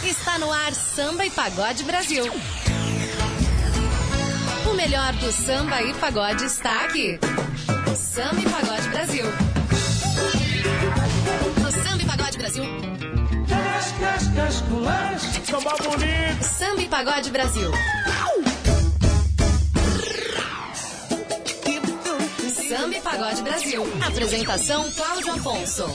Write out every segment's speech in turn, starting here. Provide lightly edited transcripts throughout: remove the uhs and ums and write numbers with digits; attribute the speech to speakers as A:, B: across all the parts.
A: Está no ar Samba e Pagode Brasil. O melhor do samba e pagode está aqui. Samba e Pagode Brasil. No Samba e Pagode Brasil.
B: Samba bonito.
A: Samba e Pagode Brasil. Samba e Pagode Brasil. Apresentação Cláudio Afonso.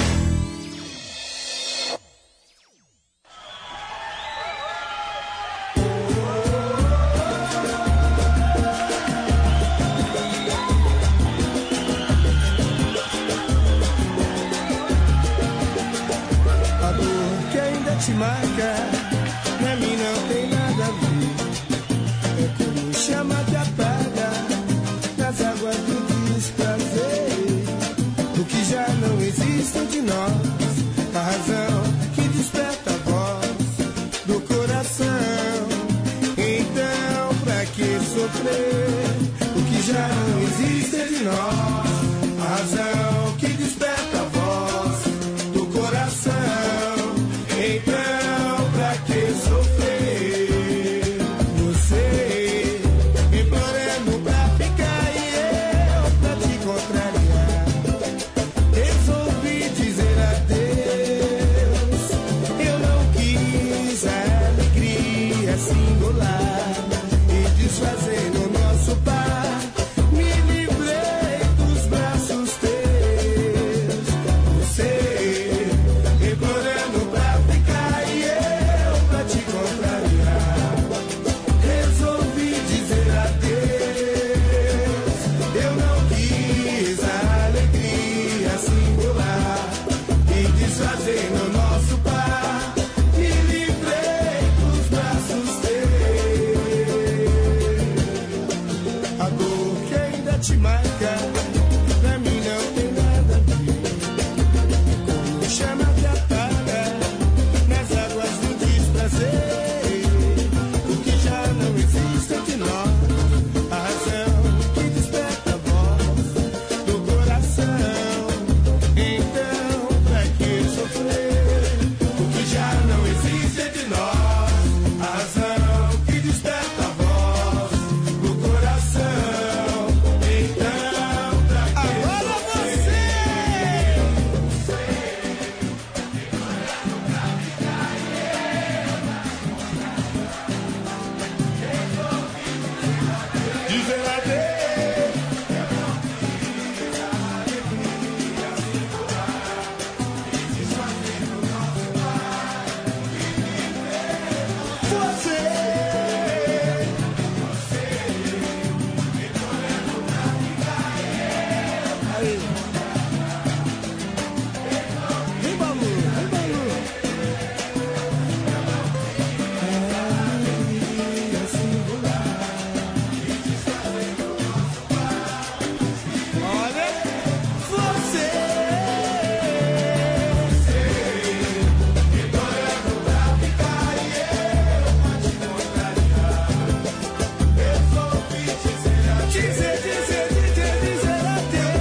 C: Te marca, pra mim não tem nada a ver. É como chama que apaga nas águas do desprazer. O que já não existe entre nós, a razão que desperta a voz do coração. Então, pra que sofrer? O que já não existe entre nós, a razão que desperta a voz do coração. Então, pra que sofrer? Você implorando pra ficar e eu pra te contrariar. Resolvi dizer adeus. Eu não quis a alegria singular e desfazer no nosso par. Me livrei dos braços teus. Você implorando pra te contrariar, resolvi dizer adeus. Eu não quis a alegria singular e desfazer no nosso par. Me livrei dos braços teus. A dor que ainda te marca, pra mim não tem nada a ver. Como chama que apaga nas águas do desprazer. O que já não existe entre nós, a razão que desperta a voz do coração. Então, pra que sofrer? O que já não existe entre nós, a razão que desperta a voz do coração. Então, pra que agora sofrer? Dizer adeus. Aí. Vem, Balu, vem, Balu. Alegria singular. Olha, você implorando pra ficar e eu pra te contrariar. Resolvi dizer adeus. Dizer adeus.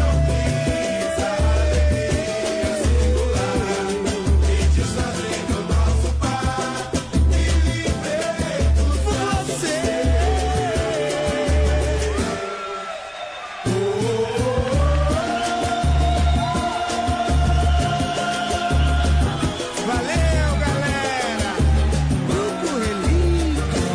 C: Valeu, galera! Grupo Relíquia.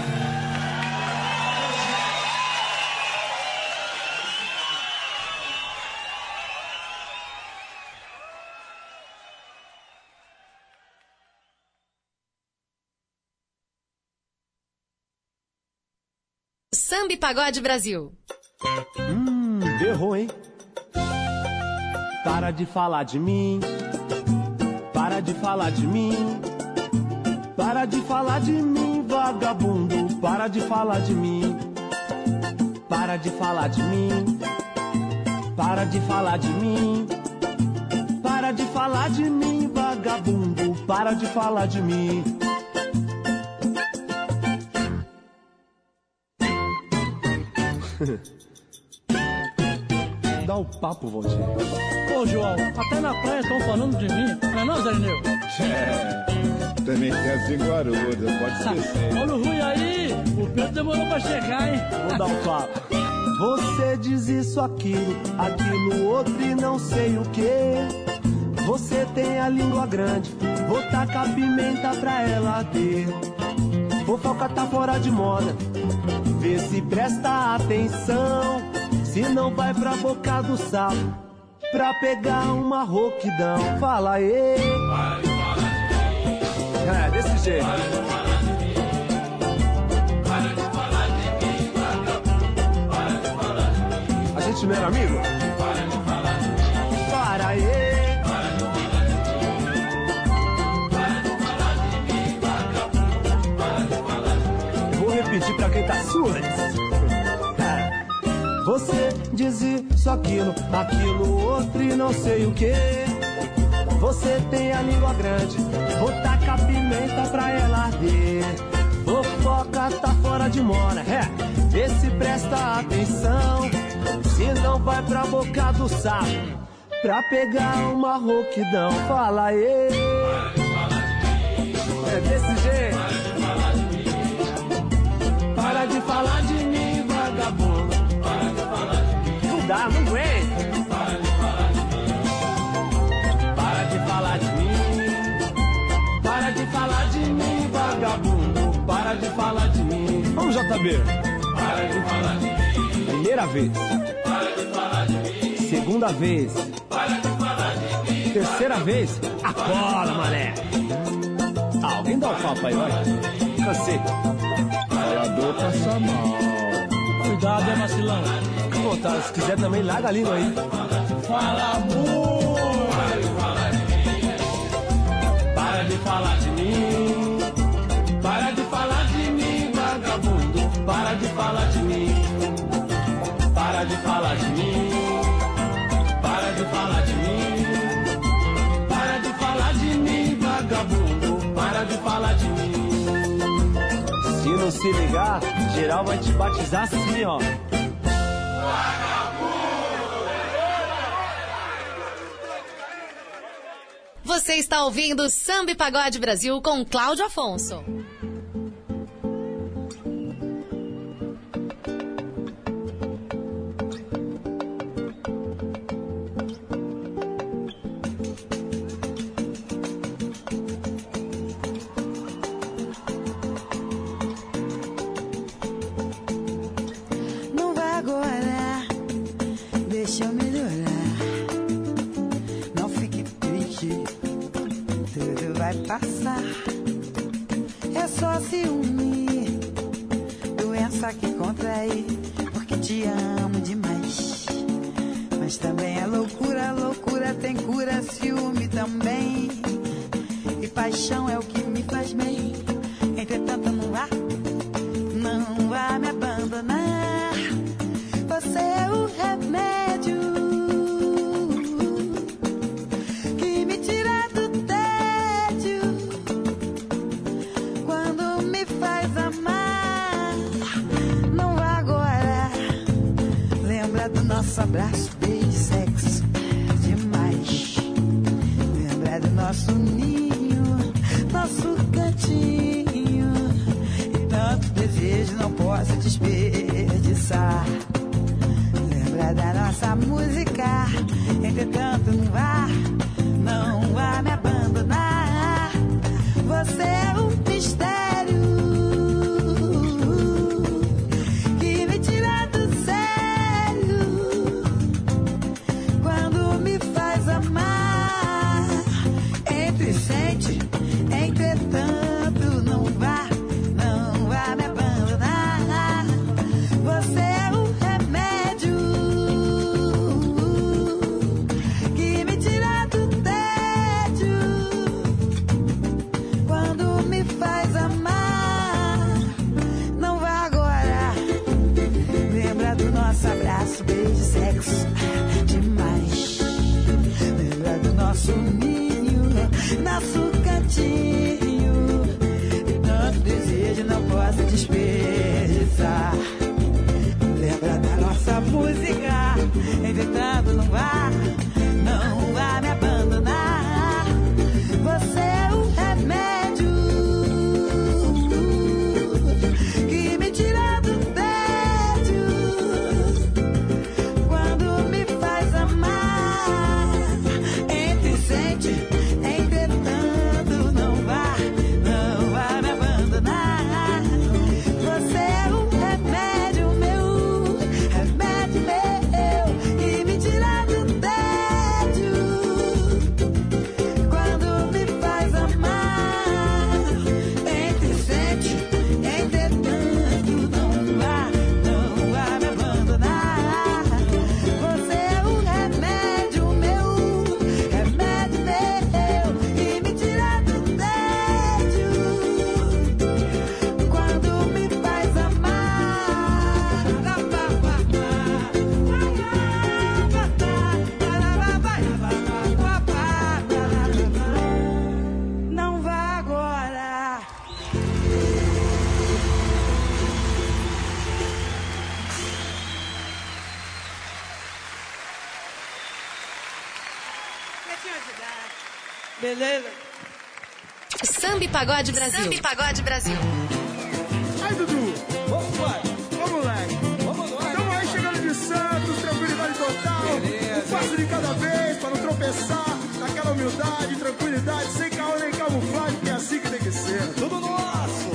A: Samba e Pagode Brasil.
B: Errou, hein? Para de falar de mim. Para de falar de mim. Para de falar de mim, vagabundo. Para de falar de mim. Para de falar de mim. Para de falar de mim. Para de falar de mim, vagabundo. Para de falar de mim. Dá o papo, Valdir.
D: Ô, João, até na praia estão falando de mim, não é não, Zé Neu?
B: É.
D: também tem as linguarudas, pode esquecer.
E: Olha o Rui aí, o Pedro demorou pra chegar, hein?
B: Vou dar um papo. Você diz isso, aquilo, aquilo outro e não sei o que. Você tem a língua grande, vou tacar pimenta pra ela ter. Fofoca tá fora de moda, vê se presta atenção. Se não vai pra boca do sapo, pra pegar uma rouquidão. Fala aí. É, desse jeito. A gente não era amigo? Para aí. Vou repetir pra quem tá surdo. Você diz isso, aquilo, aquilo outro e não sei o que. Você tem a língua grande, vou tacar pimenta pra ela arder. Fofoca tá fora de moda, vê se presta atenção. Se não vai pra boca do sapo, pra pegar uma rouquidão. Fala aí. É desse jeito. Para de falar de mim, vagabundo. Não dá, não aguento. Para de falar de mim. Para de falar de mim, vagabundo. Para de falar de mim. Vamos, JB. Para de falar de mim. Primeira vez. Para de falar de mim. Segunda vez. Para de falar de mim. Terceira vez. Acorda, mané. Alguém dá um papo aí, olha. Cansei.
D: Falador passa mal.
E: Cuidado, é vacilão.
B: Tá, se quiser também, larga a língua aí.
E: Fala muito.
B: Para de falar de mim. Para de falar de mim, vagabundo. Para de falar de mim. Para de falar de mim. Para de falar de mim. Para de falar de mim, vagabundo. Para de falar de mim. Se não se ligar, geral vai te batizar assim, ó.
A: Você está ouvindo Samba e Pagode Brasil com Cláudio Afonso.
F: Não vai agora, deixa eu melhorar. Não fique triste, tudo vai passar. É só ciúme, doença que contrai, porque te amo demais. Mas também é loucura, loucura tem cura, ciúme também. E paixão é o que me faz bem. Entretanto não vá me abandonar. Você é o remédio que me tira do tédio quando me faz amar. Não vá agora, lembra do nosso abraço, beijo, sexo demais. Lembra do nosso ninho, nosso cantinho. E tanto desejo não posso desperdiçar. Lembra da nossa música, entretanto não vá me abandonar. Você é um mistério que me tira do sério quando me faz amar. Entre e sente, entretanto não vá me abandonar. Você é um remédio que me tira do tédio quando me faz amar. Não vá agora, lembra do nosso abraço, beijo, sexo demais. Lembra do nosso ninho, nosso cantinho. E tanto desejo não posso desperdiçar. Lembra da nossa música, entretanto não vá me abandonar. Você é um remédio
E: Beleza?
A: Samba e Pagode Brasil. Samba e Pagode Brasil.
C: Aí, Dudu.
E: Vamos, pai.
C: Ô, moleque.
E: Vamos nós.
C: Tamo aí chegando de Santos, tranquilidade total.
E: Beleza.
C: Um passo de cada vez, pra não tropeçar. Naquela humildade, tranquilidade, sem caô nem camuflagem, que é assim que tem que ser.
E: Tudo nosso.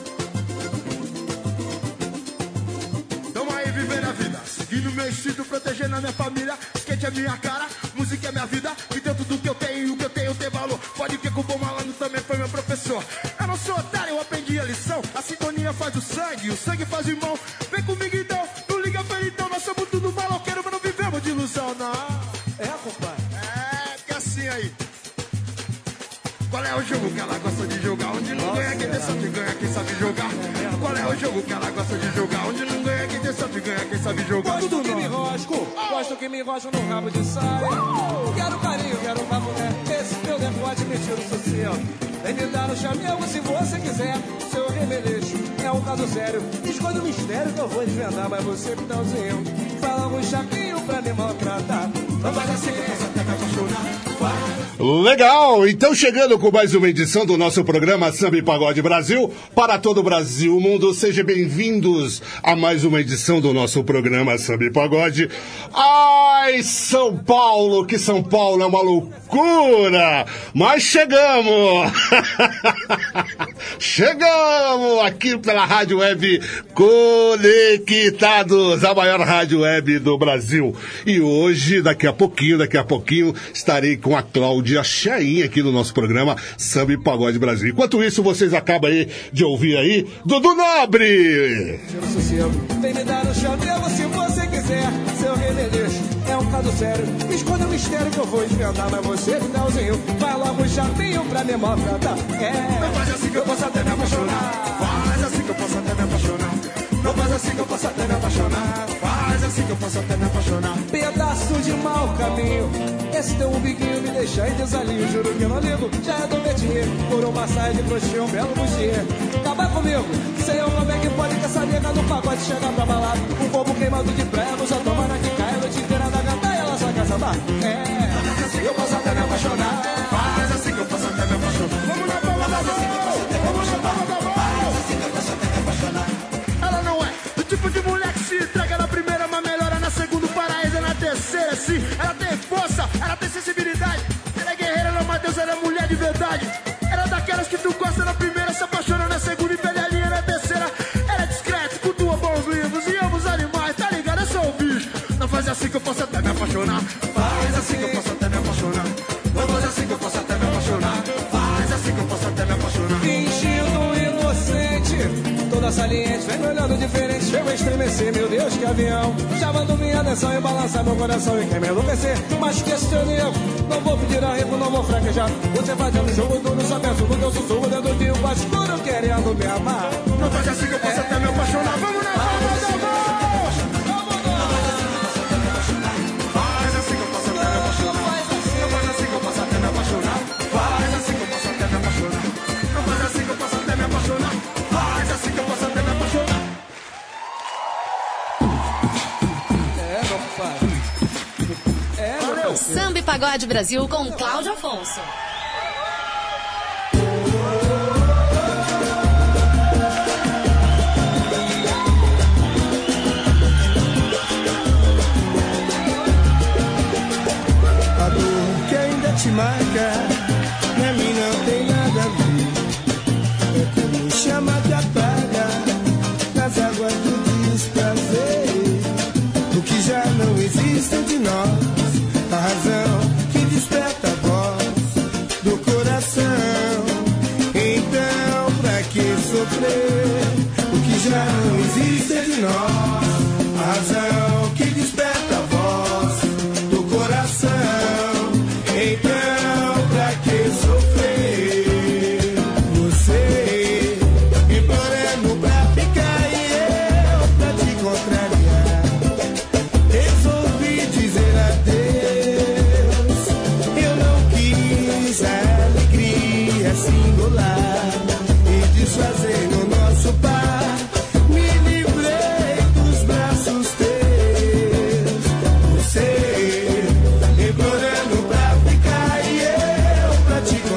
C: Tamo aí vivendo a vida, seguindo meu instinto, protegendo a minha família. Skate é minha cara, música é minha vida. E dentro do que eu tenho, tem valor. Pode ver que o bom malandro também foi meu professor. Eu não sou otário, eu aprendi a lição. A sintonia faz o sangue faz o irmão. Vem comigo então, não liga pra ele então. Nós somos tudo maloqueiro, mas não vivemos de ilusão, não.
E: É, compadre.
C: É, que assim aí. Qual é o jogo que ela gosta de jogar? Onde não ganha quem tem sorte, ganha quem sabe jogar. Qual é o jogo que ela gosta de jogar? Onde não ganha quem tem sorte, ganha quem sabe jogar.
E: Gosto que me enrosco, gosto que me enrosco no rabo de saia. Quero carinho, quero um papo, né? Esse meu decote me tira o social. Vem me dar no chamego se você quiser. Seu remeleixo é um caso sério. Esconde o mistério que eu vou desvendar. Mas você, Pitãozinho, fala um chapinho pra me maltratar. Não faz assim que eu posso até me apaixonar.
G: Legal, então chegando com mais uma edição do nosso programa Samba e Pagode Brasil, para todo o Brasil, mundo, sejam bem-vindos a mais uma edição do nosso programa Samba e Pagode. Ai, São Paulo, que São Paulo é uma loucura, mas chegamos! Chegamos aqui pela Rádio Web Conectados, a maior rádio web do Brasil. E hoje, daqui a pouquinho, estarei com a Cláudia Chain aqui no nosso programa Samba e Pagode Brasil. Enquanto isso, vocês acabam aí de ouvir aí Dudu Nobre.
E: Vem me dar no chamego se você quiser. Seu remeleixo é um caso sério. Esconda o mistério que eu vou desvendar. Mas você, Vidalzinho, vai logo um chapinho pra me maltratar.
C: Não faz assim que eu posso até me apaixonar. Faz assim que eu posso até me apaixonar. Não faz assim que eu posso até me apaixonar. Faz assim que eu posso até me apaixonar.
E: Pedaço de mau caminho. Esse teu umbiguinho me deixa em desalinho. Juro que não ligo, já é do métier. Por uma saia de coxinha, um belo bugier. Acabar comigo, sei eu como é que pode que essa nega no pagode chegar pra balada. Um bobo queimado de prego, só toma na que cai. A noite inteira da gata e ela só quer sambar. Faz assim que eu posso até me apaixonar.
C: Faz assim que eu posso até me apaixonar. Vamos na palma da mão. Vamos na palma da mão. Faz assim que eu posso até me apaixonar. Ela não é do tipo de mulher que se entrega na primeira, mas melhora na segunda, paraíso na terceira, sim. Ela tem força, ela tem sensibilidade. Ela é guerreira, não, mas Deus, ela é mulher de verdade. Ela é daquelas que tu gosta na primeira, se apaixona na segunda e perde a linha na terceira. Ela é discreta, cultua bons livros e ama os animais, tá ligado? É só o bicho. Não faz assim que eu posso até me apaixonar. Faz assim que eu posso até me apaixonar. Não faz assim que eu posso até me apaixonar. Faz assim que eu posso até me apaixonar.
E: Fingindo inocente, toda saliente, vem me olhando diferente, chego a estremecer, meu Deus, que avião. Chamando minha atenção e balançar meu coração e quer me enlouquecer. Mas que esse teu nego, não vou pedir arrego, não vou fraquejar. Você fazendo um jogo duro, só penso no teu sussurro dentro de um quarto escuro, querendo me amar.
C: Não faz assim que eu posso até me apaixonar. Vamos na palma da mão. Faz assim que eu posso até me apaixonar. Não faz assim que eu posso até me apaixonar. Faz assim que eu posso até me apaixonar. Não faz assim que eu posso até me apaixonar. Faz assim que eu posso até me apaixonar.
E: Meu pai. Valeu.
A: Samba e Pagode Brasil com Cláudio Afonso.
C: A dor que ainda te marca, pra mim não tem nada a ver. É como chama que apaga nas águas do desprazer. O que já não existe entre nós, a razão que desperta a voz do coração. Então, pra que sofrer? O que já não existe entre nós, a razão que desperta a voz do coração. Então, pra que sofrer? Você implorando pra ficar e eu pra te contrariar. Resolvi dizer adeus. Eu não quis a alegria singular e desfazer no nosso par. Me livrei dos braços teus. Você implorando pra ficar e eu pra te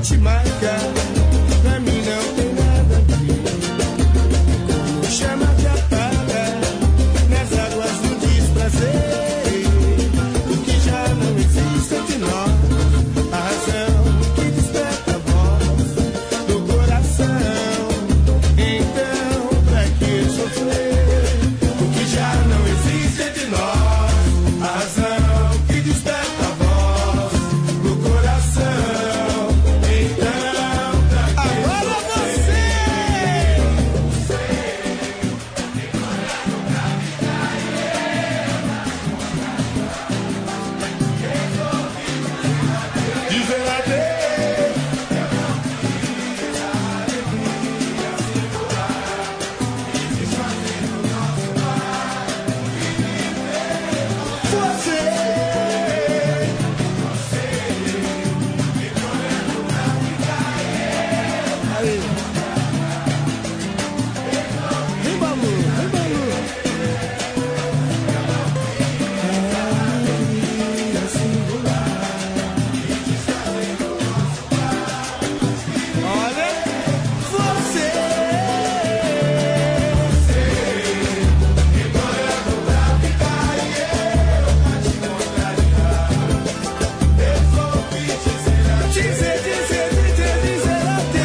C: te marcar, pra mim não tem nada a ver. Quando chama que apaga, nas águas do desprazer, o que já não existe entre nós, a razão que desperta a voz do coração. Então, pra que sofrer? O que já não existe entre nós, a razão que desperta a voz do coração. Então, pra que agora você! Dizer adeus. Você. Aí. Vem, Balu, vem, Balu. Olha, você. Dizer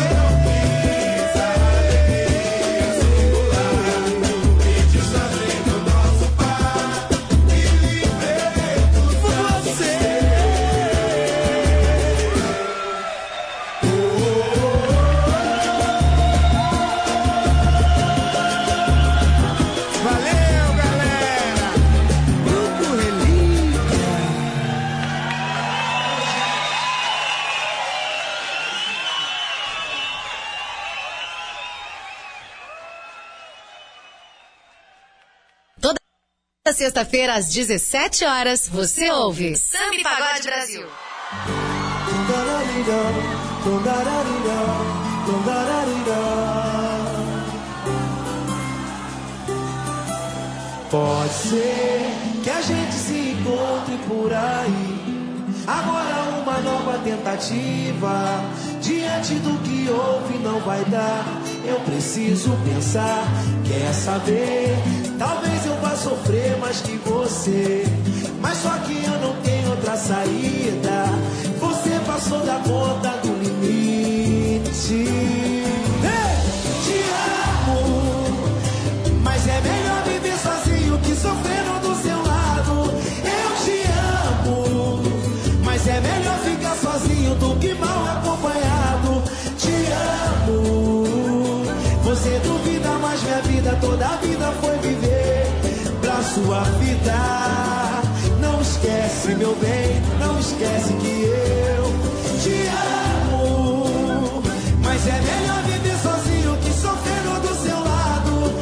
C: valeu, galera! Grupo Relíquia.
A: Toda sexta-feira às 17 horas, você ouve Samba e Pagode Brasil.
C: Pode ser que a gente se encontre por aí. Agora uma nova tentativa. Diante do que houve não vai dar. Eu preciso pensar, quer saber? Talvez eu vá sofrer mais que você, mas só que eu não tenho outra saída. Você passou da conta do limite. Te amo, mas é melhor viver sozinho que sofrendo do seu lado. Eu te amo, mas é melhor ficar sozinho do que mal acompanhado. Te amo, você duvida, mas minha vida, toda a vida foi viver pra sua vida. Não esquece, meu bem, não esquece que eu te amo, mas é melhor viver sozinho que sofrendo do seu lado.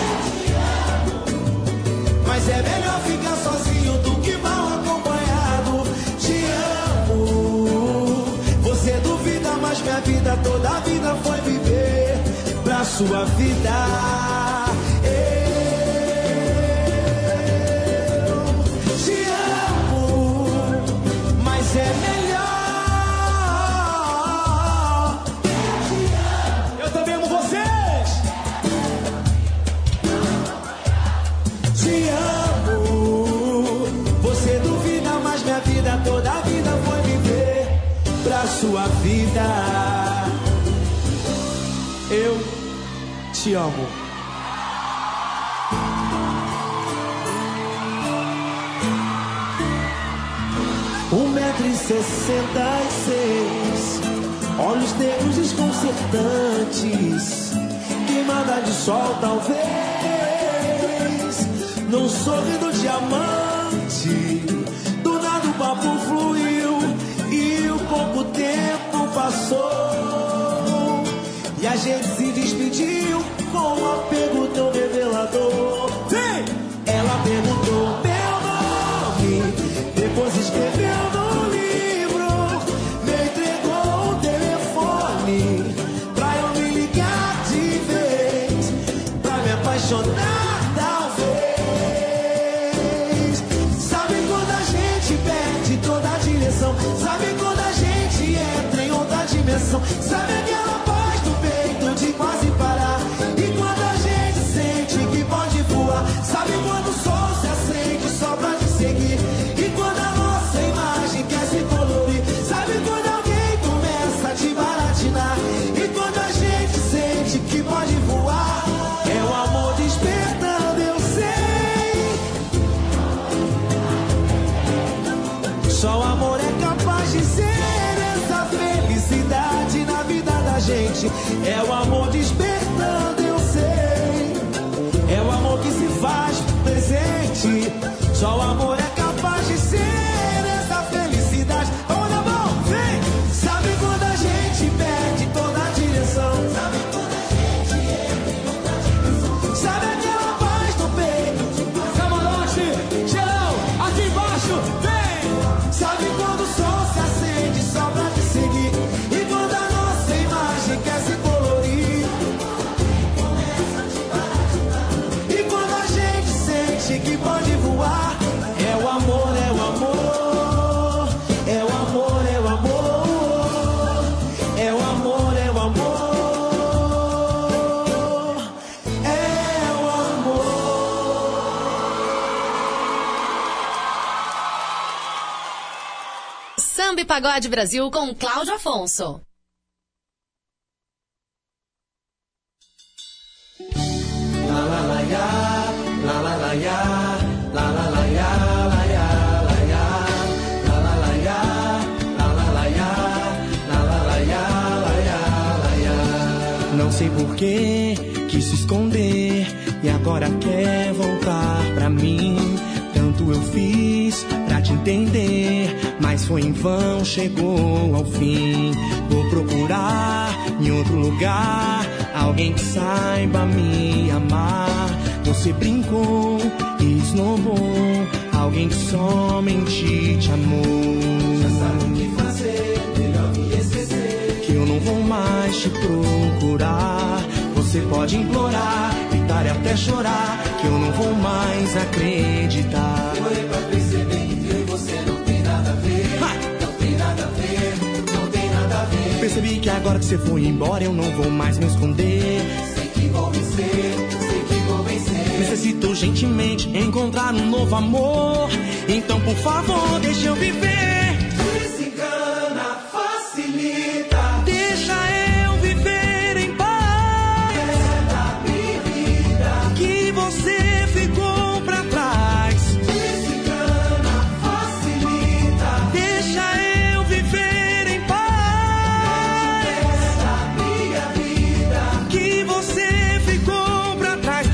C: Mas é melhor ficar sozinho do que mal acompanhado. Te amo, você duvida, mas minha vida, toda a vida foi viver pra sua vida. Eu te amo, mas é melhor. Eu também amo vocês. Te amo, você duvida, mas minha vida, toda a vida foi viver pra sua vida. Eu te amo. €1,66 m, olhos negros desconcertantes, queimada de sol talvez, num sorriso diamante. Do nada o papo fluiu e o pouco tempo passou, e a gente se despediu com um apego tão revelador. Sim! Ela perguntou meu nome, depois escreveu no livro, me entregou o telefone pra eu me ligar de vez, pra me apaixonar talvez. Sabe quando a gente perde toda a direção? Sabe quando a gente entra em outra dimensão? direção. Sabe aquela paz no peito de quase parar? E quando a gente sente que pode voar, sabe quando o sol se acende só pra te seguir? E quando a nossa imagem quer se colorir, sabe quando alguém começa a te baratinar? E quando a gente sente que pode voar, é o amor despertando, eu sei. Só o amor é capaz de ser essa felicidade na vida da gente. É o amor despertando, eu sei. É o amor que se faz presente. Só o amor é capaz de ser essa felicidade. Vamos na mão, vem! Sabe quando a gente perde toda a direção? Sabe quando a gente entra em outra dimensão? Sabe aquela paz no peito? Camarote, geral, aqui embaixo, vem! Sabe quando o sol se acende só pra te seguir? E quando a nossa imagem quer se colorir, e quando a gente sente que pode voar, é o amor, é o amor, é o amor, é o amor, é o amor, é o amor, é o amor.
A: Samba e Pagode Brasil com Cláudio Afonso.
C: Não sei por que quis se esconder e agora quer voltar pra mim. Tanto eu fiz pra te entender, mas foi em vão, chegou ao fim. Vou procurar em outro lugar alguém que saiba me amar. Você brincou e esnobou alguém que somente te amou. Já sabe o que fazer, melhor me esquecer, que eu não vou mais te procurar. Você pode implorar, gritar e até chorar, que eu não vou mais acreditar. Demorei pra perceber que eu e você não tem nada a ver. Não tem nada a ver, não tem nada a ver. Percebi que agora que você foi embora eu não vou mais me esconder. Sei que vou vencer, sei que vou vencer. Necessito urgentemente encontrar um novo amor. Então por favor deixa eu viver. Desengana, facilita, deixa eu viver em paz. É da minha vida que você ficou pra trás. Desengana, facilita, deixa eu viver em paz. É da minha vida que você ficou pra trás.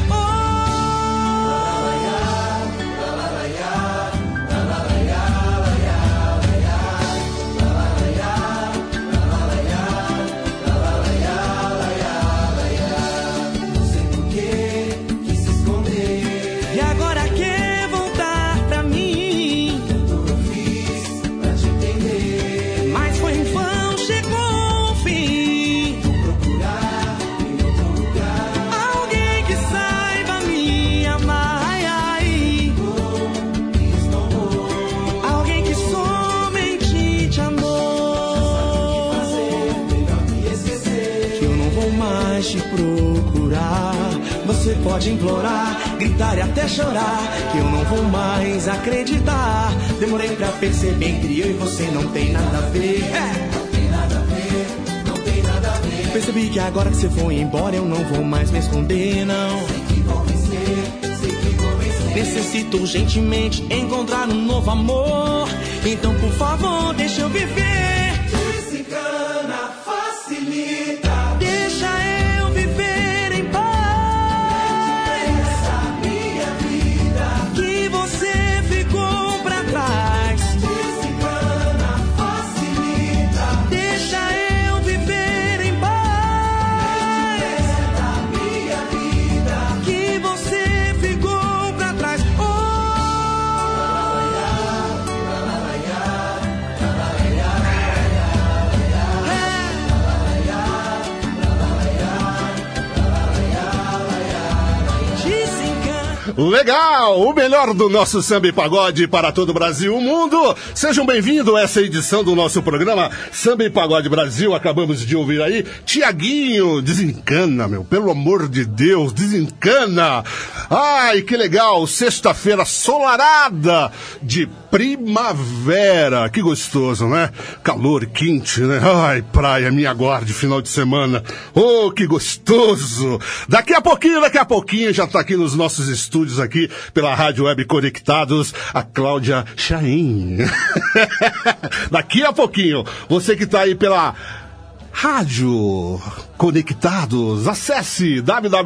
C: Te procurar, você pode implorar, gritar e até chorar, que eu não vou mais acreditar. Demorei pra perceber que eu e você não tem nada a ver. Não tem nada a ver, não tem nada a ver. Percebi que agora que você foi embora eu não vou mais me esconder, não. Sei que vou vencer, sei que vou vencer. Necessito urgentemente encontrar um novo amor. Então por favor deixa eu viver. Desencana, facilita, deixa eu viver em paz. Essa minha vida que você ficou pra trás. Desencana, facilita, deixa eu viver em paz. Essa minha vida que você ficou pra trás. Oh,
G: Legal! O melhor do nosso samba e pagode para todo o Brasil e o mundo. Sejam bem-vindos a essa edição do nosso programa Samba e Pagode Brasil. Acabamos de ouvir aí Tiaguinho. Desencana, meu. Pelo amor de Deus, desencana. Ai, que legal. Sexta-feira solarada de primavera. Que gostoso, né? Calor quente, né? Ai, praia, me aguarde final de semana. Oh, que gostoso. Daqui a pouquinho já tá aqui nos nossos estúdios aqui pela Rádio Web Conectados, a Cláudia Chain. Daqui a pouquinho, você que tá aí pela Rádio Conectados, acesse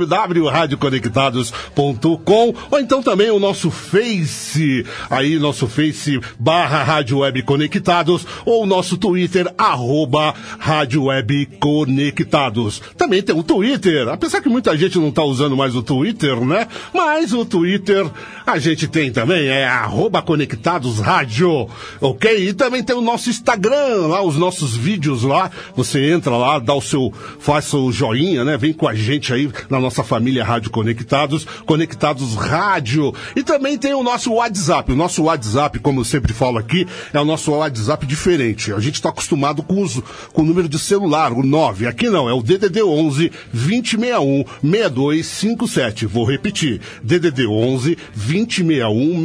G: www.radioconectados.com ou então também o nosso Face, aí nosso Face /Rádio Web Conectados ou o nosso Twitter @Rádio Web Conectados. Também tem o Twitter, apesar que muita gente não tá usando mais o Twitter, né? Mas o Twitter a gente tem também, é @Conectados Rádio, ok? E também tem o nosso Instagram, lá os nossos vídeos lá, você entra lá, faz o joinha, né? Vem com a gente aí na nossa família Rádio Conectados, Conectados Rádio. E também tem o nosso WhatsApp. O nosso WhatsApp, como eu sempre falo aqui, é o nosso WhatsApp diferente. A gente está acostumado com o número de celular, o 9. Aqui não, é o DDD 11 2061 6257. Vou repetir, DDD 11 2061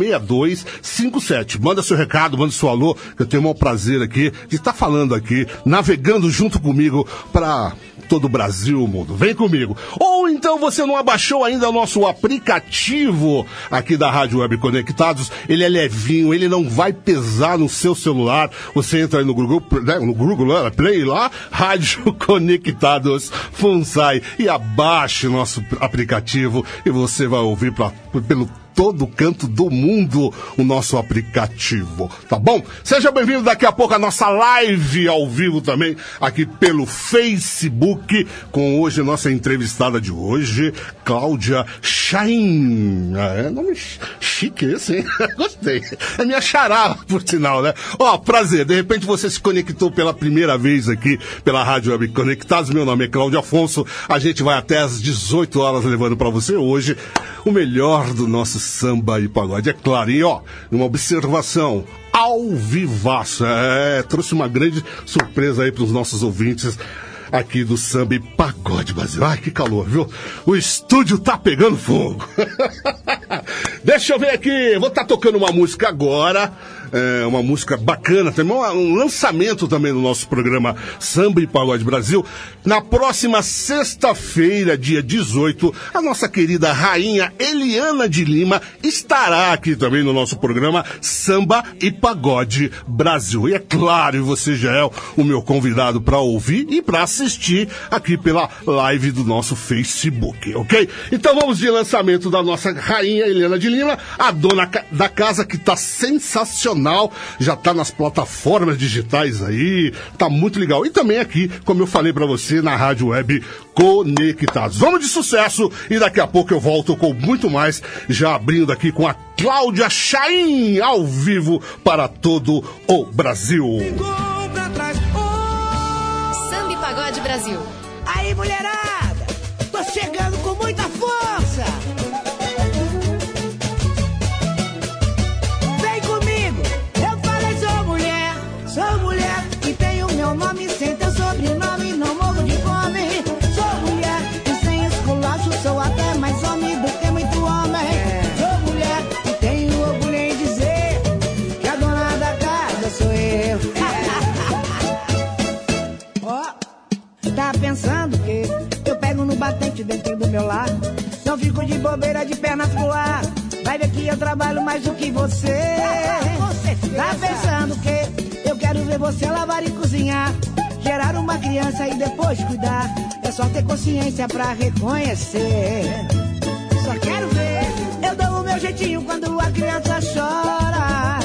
G: 6257. Manda seu recado, manda seu alô, que eu tenho o maior prazer aqui de estar falando aqui, navegando junto comigo para todo o Brasil, mundo. Vem comigo. Ou então você não abaixou ainda o nosso aplicativo aqui da Rádio Web Conectados. Ele é levinho, ele não vai pesar no seu celular. Você entra aí no Google, né, no Google Play lá, Rádio Conectados FUNSAI, e abaixe nosso aplicativo e você vai ouvir pelo todo canto do mundo o nosso aplicativo, tá bom? Seja bem-vindo daqui a pouco a nossa live ao vivo também aqui pelo Facebook, com hoje a nossa entrevistada de hoje, Cláudia Chain. É nome chique esse, hein? Gostei. É minha xará, por sinal, né? Ó, prazer, de repente você se conectou pela primeira vez aqui pela Rádio Web Conectados. Meu nome é Cláudio Afonso, a gente vai até às 18 horas levando pra você hoje o melhor do nosso samba e pagode, é claro. E ó, uma observação ao vivaço, trouxe uma grande surpresa aí para os nossos ouvintes aqui do Samba e Pagode Brasil. Ai, que calor, viu? O estúdio tá pegando fogo. Deixa eu ver aqui, vou estar tocando uma música agora, uma música bacana, também um lançamento também do nosso programa Samba e Pagode Brasil. Na próxima sexta-feira, dia 18, a nossa querida rainha Eliana de Lima estará aqui também no nosso programa Samba e Pagode Brasil. E é claro, você já é o meu convidado para ouvir e para assistir aqui pela live do nosso Facebook, ok? Então vamos de lançamento da nossa rainha Eliana de Lima, a dona da casa, que tá sensacional, já tá nas plataformas digitais aí, tá muito legal. E também aqui, como eu falei pra você, na Rádio Web Conectados. Vamos de sucesso e daqui a pouco eu volto com muito mais, já abrindo aqui com a Cláudia Chain, ao vivo para todo o Brasil.
A: Samba e Pagode Brasil.
F: Aí, mulherada, tô chegando com muita força. Vem comigo, eu falei sou mulher e tenho meu nome sem teu sobrenome, não morro de fome. Sou mulher e sem esculacho, sou até mais homem do que muito homem. Sou mulher e tenho orgulho em dizer que a dona da casa sou eu. Ó, tá pensando que eu pego no batente dentro do meu lar? Não fico de bobeira de pernas pro ar. Vai ver que eu trabalho mais do que você. Tá pensando que eu quero ver você lavar e cozinhar, gerar uma criança e depois cuidar? É só ter consciência pra reconhecer. Só quero ver. Eu dou o meu jeitinho quando a criança chora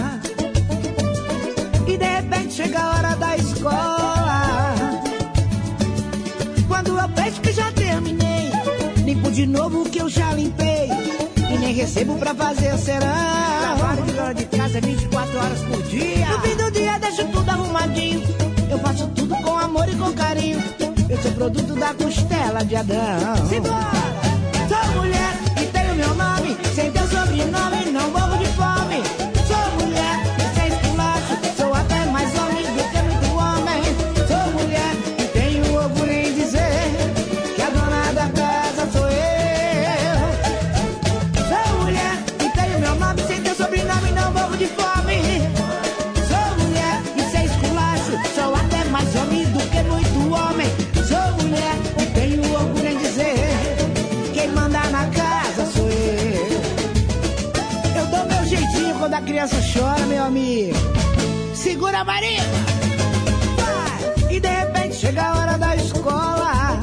F: e de repente chega a hora da escola. Quando eu vejo que já terminei, limpo de novo o que eu já limpei e nem recebo pra fazer o serão. Trabalho de dona de casa 24 horas por dia. No fim do dia deixo tudo arrumadinho. Eu faço tudo com amor e com carinho. Eu sou produto da costela de Adão. Simbora! Sou mulher e tenho meu nome sem teu sobrenome. sobrenome e não morro de fome. Sou mulher e sem esculacho, sou até mais homem do que muito homem. Sou mulher e tenho orgulho em dizer que a dona da casa sou eu. Sou mulher e tenho meu nome sem ter sobrenome e não morro de fome. Sou mulher e sem esculacho, sou até mais homem do que muito homem. Sou mulher e tenho orgulho em dizer quem manda na casa sou eu. Eu dou meu jeitinho quando a criança chora, meu amigo. Segura a marimba. Vai. E de repente chega a hora da escola.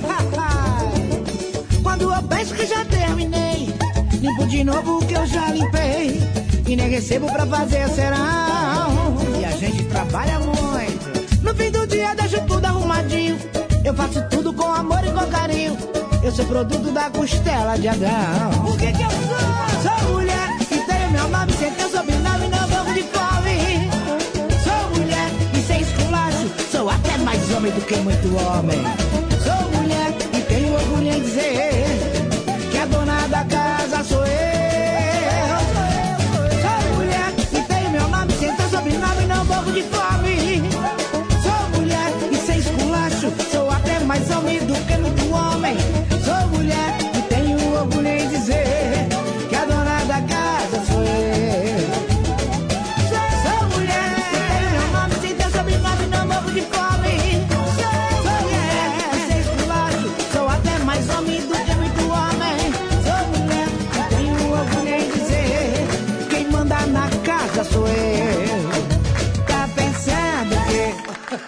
F: Quando eu penso que já terminei, limpo de novo o que eu já limpei. E nem recebo pra fazer serão. E a gente trabalha muito. No fim do dia deixo tudo arrumadinho. Eu faço tudo com amor e com carinho. Eu sou produto da costela de Adão. O que que eu sou? Sou mulher e tenho meu nome sem ter sobrenome, não morro de fome. Sou mulher e sem esculacho, sou até mais homem do que muito homem. Sou mulher e tenho orgulho em dizer que a dona da casa sou eu. Sou mulher e tenho meu nome sem ter sobrenome, não morro de fome. Sou mulher e sem esculacho, sou até mais homem do que muito homem. Sou mulher e tenho orgulho em dizer que a dona da casa sou eu. Sou mulher e tenho meu nome sem ter sobrenome, não morro de fome. Sou mulher e sem esculacho, sou até mais homem do que muito homem. Sou mulher e tenho orgulho em dizer quem manda na casa sou eu. Tá pensando que...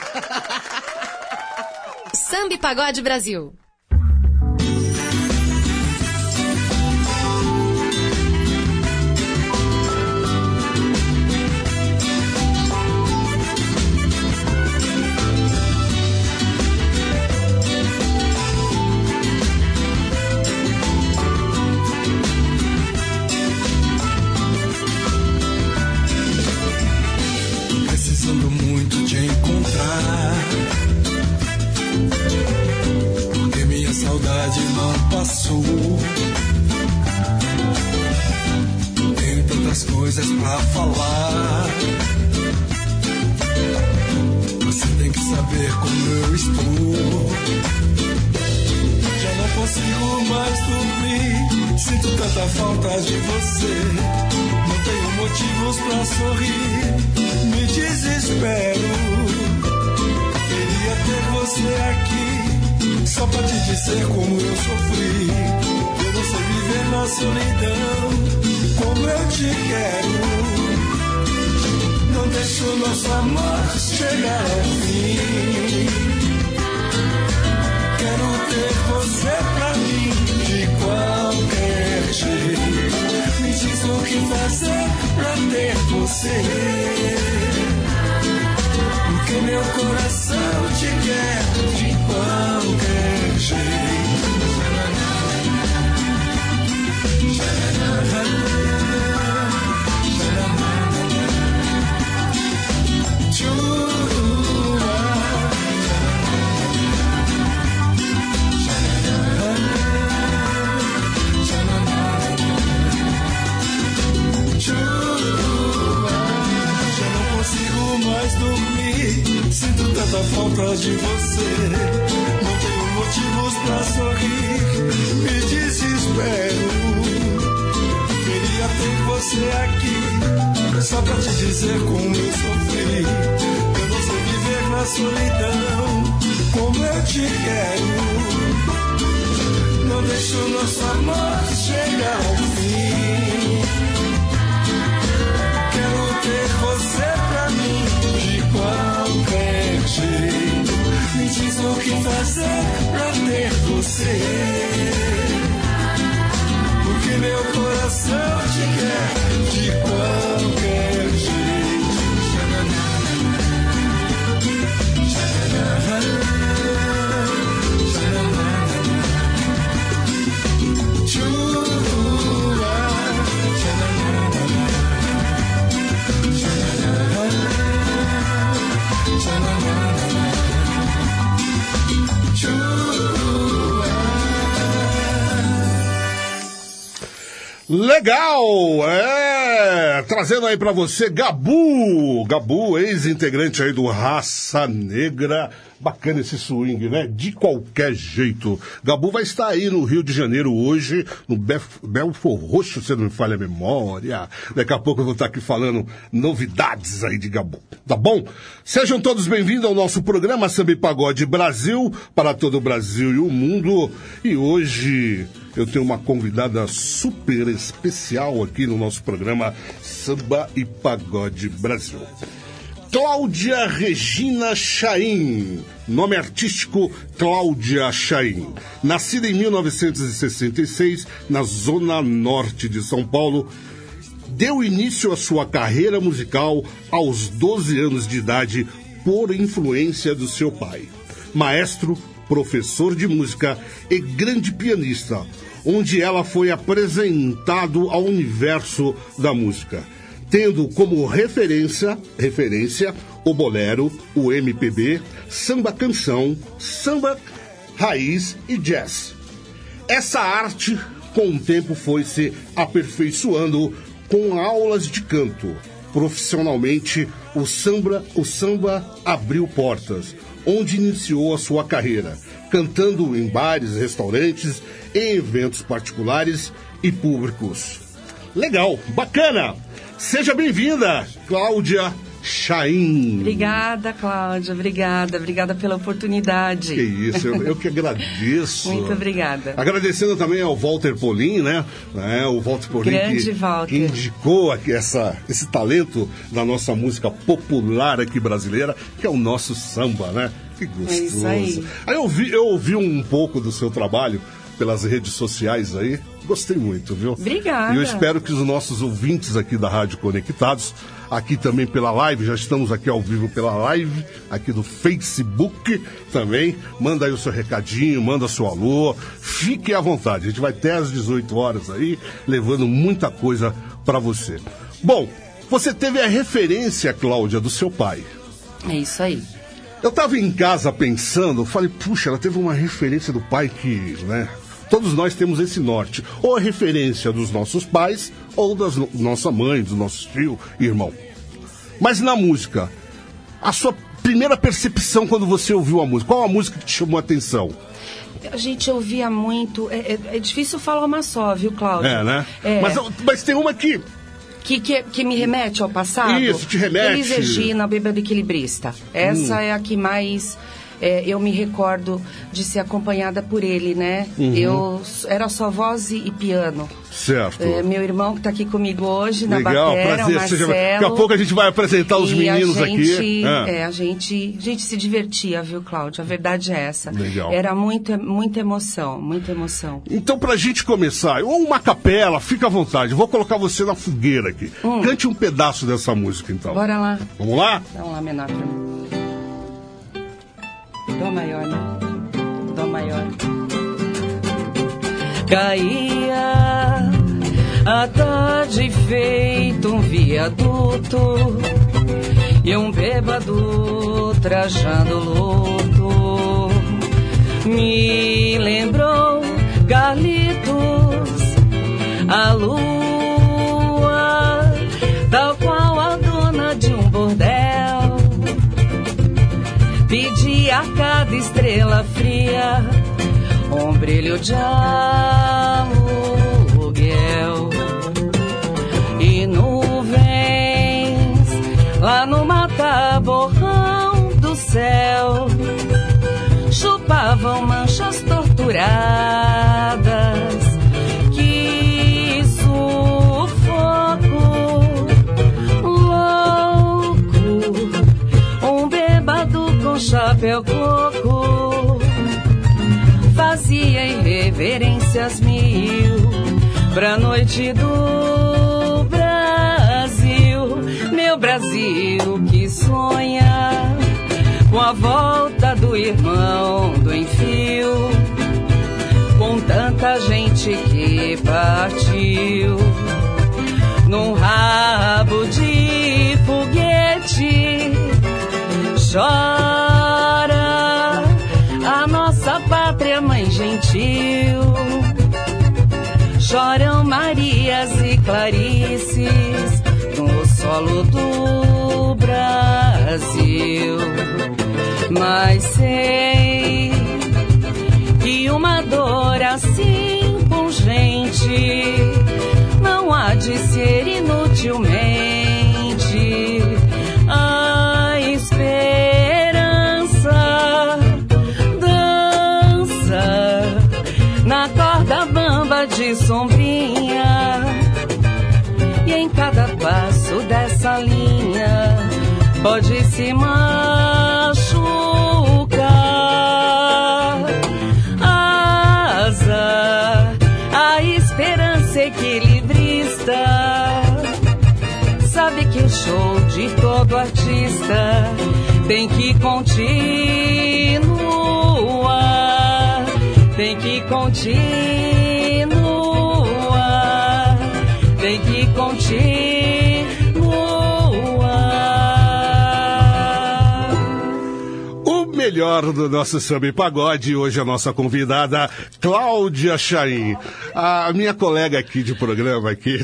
A: Samba e Pagode Brasil.
C: Precisando muito te encontrar, porque minha saudade não passou. Tenho tantas coisas pra falar. Você tem que saber como eu estou. Já não consigo mais dormir. Sinto tanta falta de você. Não tenho motivos pra sorrir. Me desespero. Queria ter você aqui, só pra te dizer como eu sofri. Eu não sei viver na solidão como eu te quero. Não deixo o nosso amor chegar ao fim. Quero ter você pra mim de qualquer jeito. Me diz o que fazer pra ter você, porque meu coração te quer de qualquer jeito. Sinto tanta falta de você. Não tenho motivos pra sorrir. Me desespero. Queria ter você aqui, só pra te dizer como eu sofri. Eu não sei viver na solidão como eu te quero. Não deixo o nosso amor chegar ao fim. Quero ter você pra mim de qualquer jeito. Me diz o que fazer pra ter você, porque meu coração te quer de qualquer jeito.
G: Legal! Trazendo aí pra você Gabu, ex-integrante aí do Raça Negra. Bacana esse swing, né? De qualquer jeito. Gabu vai estar aí no Rio de Janeiro hoje, no Belfort Roxo, se não me falha a memória. Daqui a pouco eu vou estar aqui falando novidades aí de Gabu, tá bom? Sejam todos bem-vindos ao nosso programa Samba e Pagode Brasil, para todo o Brasil e o mundo. E hoje eu tenho uma convidada super especial aqui no nosso programa Samba e Pagode Brasil. Cláudia Regina Chaim, nome artístico Cláudia Chaim. Nascida em 1966, na zona norte de São Paulo, deu início à sua carreira musical aos 12 anos de idade por influência do seu pai. Maestro, professor de música e grande pianista, onde ela foi apresentado ao universo da música, tendo como referência o bolero, o MPB, samba canção, samba raiz e jazz. Essa arte, com o tempo, foi se aperfeiçoando com aulas de canto. Profissionalmente, o samba abriu portas, onde iniciou a sua carreira, cantando em bares, restaurantes, em eventos particulares e públicos. Legal, bacana! Seja bem-vinda, Cláudia Chaim.
H: Obrigada, Cláudia. Obrigada pela oportunidade.
G: Que isso, eu que agradeço.
H: Muito obrigada.
G: Agradecendo também ao Walter Polim, né? O Walter Polim que indicou aqui esse talento da nossa música popular aqui brasileira, que é o nosso samba, né? Que gostoso.
H: É isso aí.
G: Aí eu ouvi um pouco do seu trabalho pelas redes sociais aí. Gostei muito, viu?
H: Obrigada.
G: E eu espero que os nossos ouvintes aqui da Rádio Conectados, aqui também pela live, já estamos aqui ao vivo pela live, aqui do Facebook também, manda aí o seu recadinho, manda seu alô, fique à vontade, a gente vai até às 18 horas aí, levando muita coisa para você. Bom, você teve a referência, Cláudia, do seu pai.
H: É isso aí.
G: Eu estava em casa pensando, falei, puxa, ela teve uma referência do pai que, né? Todos nós temos esse norte, ou a referência dos nossos pais, ou da nossa mãe, dos nossos tios e irmão. Mas na música, a sua primeira percepção quando você ouviu a música, qual a música que te chamou a atenção?
H: A gente ouvia muito, é difícil falar uma só, viu, Cláudia?
G: É, né? Mas tem uma que
H: me remete ao passado.
G: Isso, te remete.
H: Elis Regina, Bêbado Equilibrista. Essa é a que mais... eu me recordo de ser acompanhada por ele, né?
G: Uhum.
H: Era só voz e piano.
G: Certo.
H: Meu irmão que está aqui comigo hoje, na
G: Legal,
H: batera,
G: prazer.
H: o Marcelo.
G: Daqui a pouco a gente vai apresentar os meninos aqui.
H: A gente se divertia, viu, Cláudia? A verdade é essa.
G: Legal.
H: Era muita emoção, muita emoção.
G: Então, pra gente começar, ou uma capela, fica à vontade. Vou colocar você na fogueira aqui. Cante um pedaço dessa música, então.
H: Bora lá.
G: Vamos lá?
H: Dá um lá menor pra mim. Dó maior, né? Dó maior. Caía a tarde feito um viaduto e um bêbado trajando luto me lembrou Carlitos, a lua, tal qual a dona de um bordel, pedi a cada estrela fria um brilho de aluguel. E nuvens lá no mata-borrão do céu chupavam manchas torturadas. Que sufoco louco, um bêbado com chapéu coco fazia irreverências mil pra noite do Brasil. Meu Brasil que sonha com a volta do irmão do Enfio, com tanta gente que partiu num rabo de foguete. Chora a nossa pátria mãe gentil, choram Marias e Clarices no solo do Brasil. Mas sei que uma dor assim pungente não há de ser inutilmente. A esperança dança na corda bamba de sombrinha, e em cada passo dessa linha pode se machucar. Asa, a esperança equilibrista, sabe que o show de todo artista tem que continuar, tem que continuar, tem que continuar.
G: O melhor do nosso Samba e Pagode, hoje a nossa convidada, Cláudia Chaim, a minha colega aqui de programa aqui.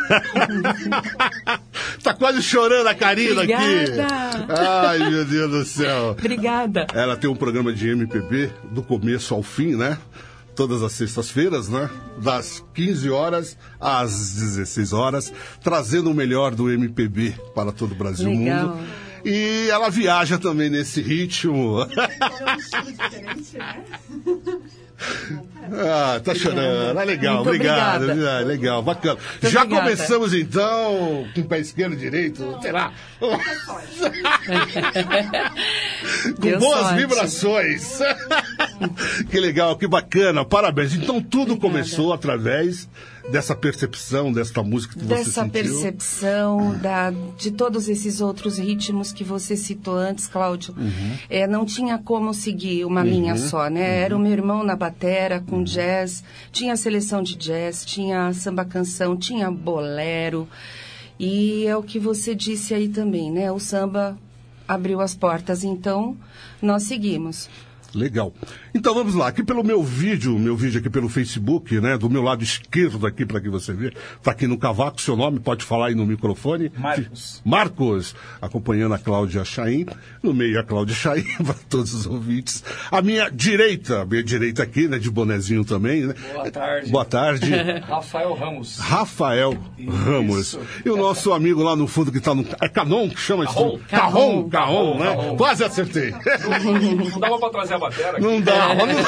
G: Tá quase chorando a Karina.
H: Obrigada.
G: Aqui. Ai, meu Deus do céu.
H: Obrigada.
G: Ela tem um programa de MPB do começo ao fim, né? Todas as sextas-feiras, né? Das 15 horas às 16 horas, trazendo o melhor do MPB para todo o Brasil e o mundo. E ela viaja também nesse ritmo.
I: É um estilo diferente, né?
G: Ah, tá chorando. Ah, legal,
H: muito
G: obrigado.
H: obrigada.
G: Ah, legal, bacana.
H: Muito
G: já
H: obrigada.
G: Começamos então com o pé esquerdo, direito, sei lá. Com
H: Deu
G: boas
H: sorte.
G: vibrações. Que legal, que bacana. Parabéns. Então tudo começou através dessa percepção, desta música que você
H: Dessa
G: sentiu.
H: percepção de todos esses outros ritmos que você citou antes, Cláudio. Não tinha como seguir uma linha só, né? Era o meu irmão na batera com jazz, tinha a seleção de jazz, tinha samba canção, tinha bolero. E é o que você disse aí também, né? O samba abriu as portas, então nós seguimos.
G: Legal. Então vamos lá, aqui pelo meu vídeo aqui pelo Facebook, né, do meu lado esquerdo aqui para que você veja, tá aqui no cavaco, seu nome, pode falar aí no microfone. Marcos, acompanhando a Cláudia Chaim, no meio a Cláudia Chaim, para todos os ouvintes. A minha direita aqui, né, de bonezinho também, né.
J: Boa tarde.
G: Boa tarde.
J: Rafael Ramos.
G: Ramos. E o nosso amigo lá no fundo que tá no... É Canon que chama isso? Carrom, né?
J: Carrom.
G: Quase acertei.
J: Não dava pra trazer a bateria aqui.
G: Não dava.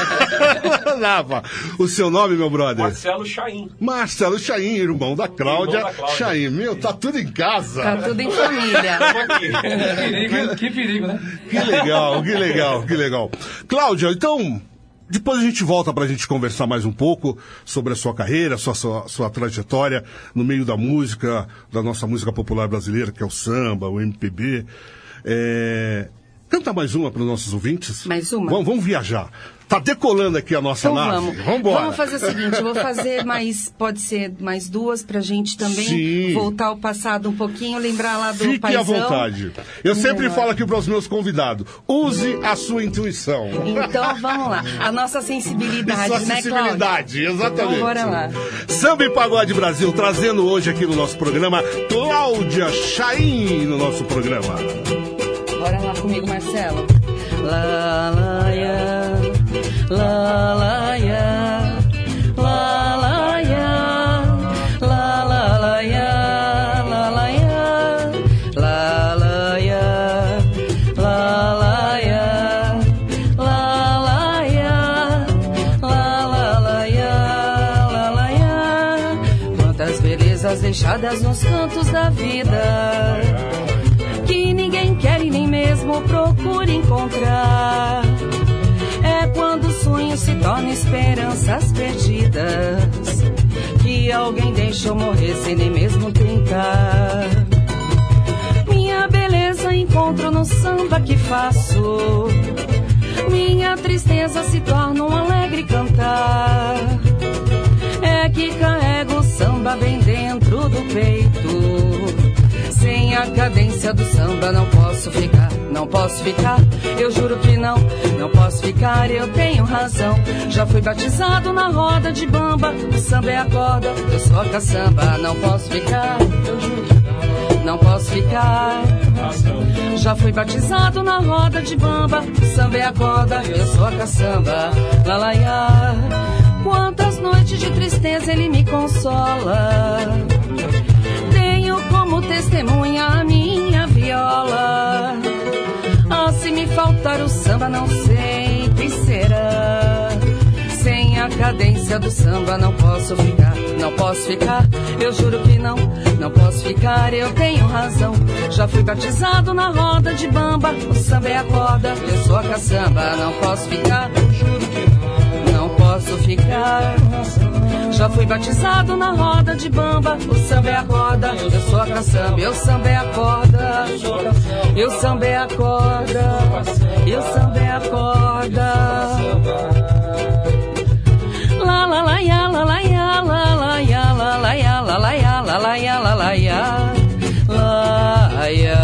G: O seu nome, meu brother?
J: Marcelo Chaim.
G: Marcelo Chaim, irmão da Cláudia.
J: Irmão da Cláudia.
G: Chaim, meu, tá tudo em casa.
H: Tá tudo em família.
J: Que perigo, né?
G: Que legal. Cláudia, então, depois a gente volta pra gente conversar mais um pouco sobre a sua carreira, sua trajetória no meio da música, da nossa música popular brasileira, que é o samba, o MPB. Canta mais uma para os nossos ouvintes.
H: Mais uma?
G: Vamos viajar. Tá decolando aqui a nossa
H: Então
G: nave.
H: vamos.
G: Vambora.
H: Vamos fazer o seguinte, eu vou fazer pode ser mais duas pra gente também
G: Sim.
H: voltar ao passado um pouquinho, lembrar lá do
G: Fique
H: paizão.
G: à vontade. Eu sempre falo aqui para os meus convidados, use a sua intuição.
H: Então vamos lá. A nossa sensibilidade,
G: Sua
H: né,
G: sensibilidade,
H: Cláudia?
G: exatamente.
H: Então bora lá.
G: Samba e Pagode Brasil, trazendo hoje aqui no nosso programa, Cláudia Chaim no nosso programa.
H: Bora lá comigo, Marcelo. La la ya, la la ya, la la ya, la la la ya, la la ya, la la ya, la la ya, la la ya, la la ya, la la ya. Quantas belezas deixadas nos cantos da vida, que ninguém quer e nem mesmo procura encontrar. É quando o sonho se torna esperanças perdidas, que alguém deixou morrer sem nem mesmo tentar. Minha beleza encontro no samba que faço, minha tristeza se torna um alegre cantar. É que carrego o samba bem dentro do peito, sem a cadência cadência do samba. Não posso ficar, não posso ficar. Eu juro que não posso ficar. Eu tenho razão. Já fui batizado na roda de bamba. O samba é a corda, eu sou a caçamba. Não posso ficar, eu juro que não posso ficar. Já fui batizado na roda de bamba. O samba é a corda, eu sou a caçamba. Lalaiá. Quantas noites de tristeza ele me consola. Tenho como testemunha a minha viola. Ah, se me faltar o samba, não sei quem será. Sem a cadência do samba não posso ficar, não posso ficar. Eu juro que não posso ficar. Eu tenho razão. Já fui batizado na roda de bamba. O samba é a corda, eu sou a caçamba. Não posso ficar, eu juro que não posso ficar. Já fui batizado na roda de bamba. O samba é a corda, eu sou a caçamba. Eu samba é a corda, eu samba é a corda, eu samba é a corda. La la la ya, la la ya, la la ya, la la ya, la la ya, la la ya, la la ya, la ya.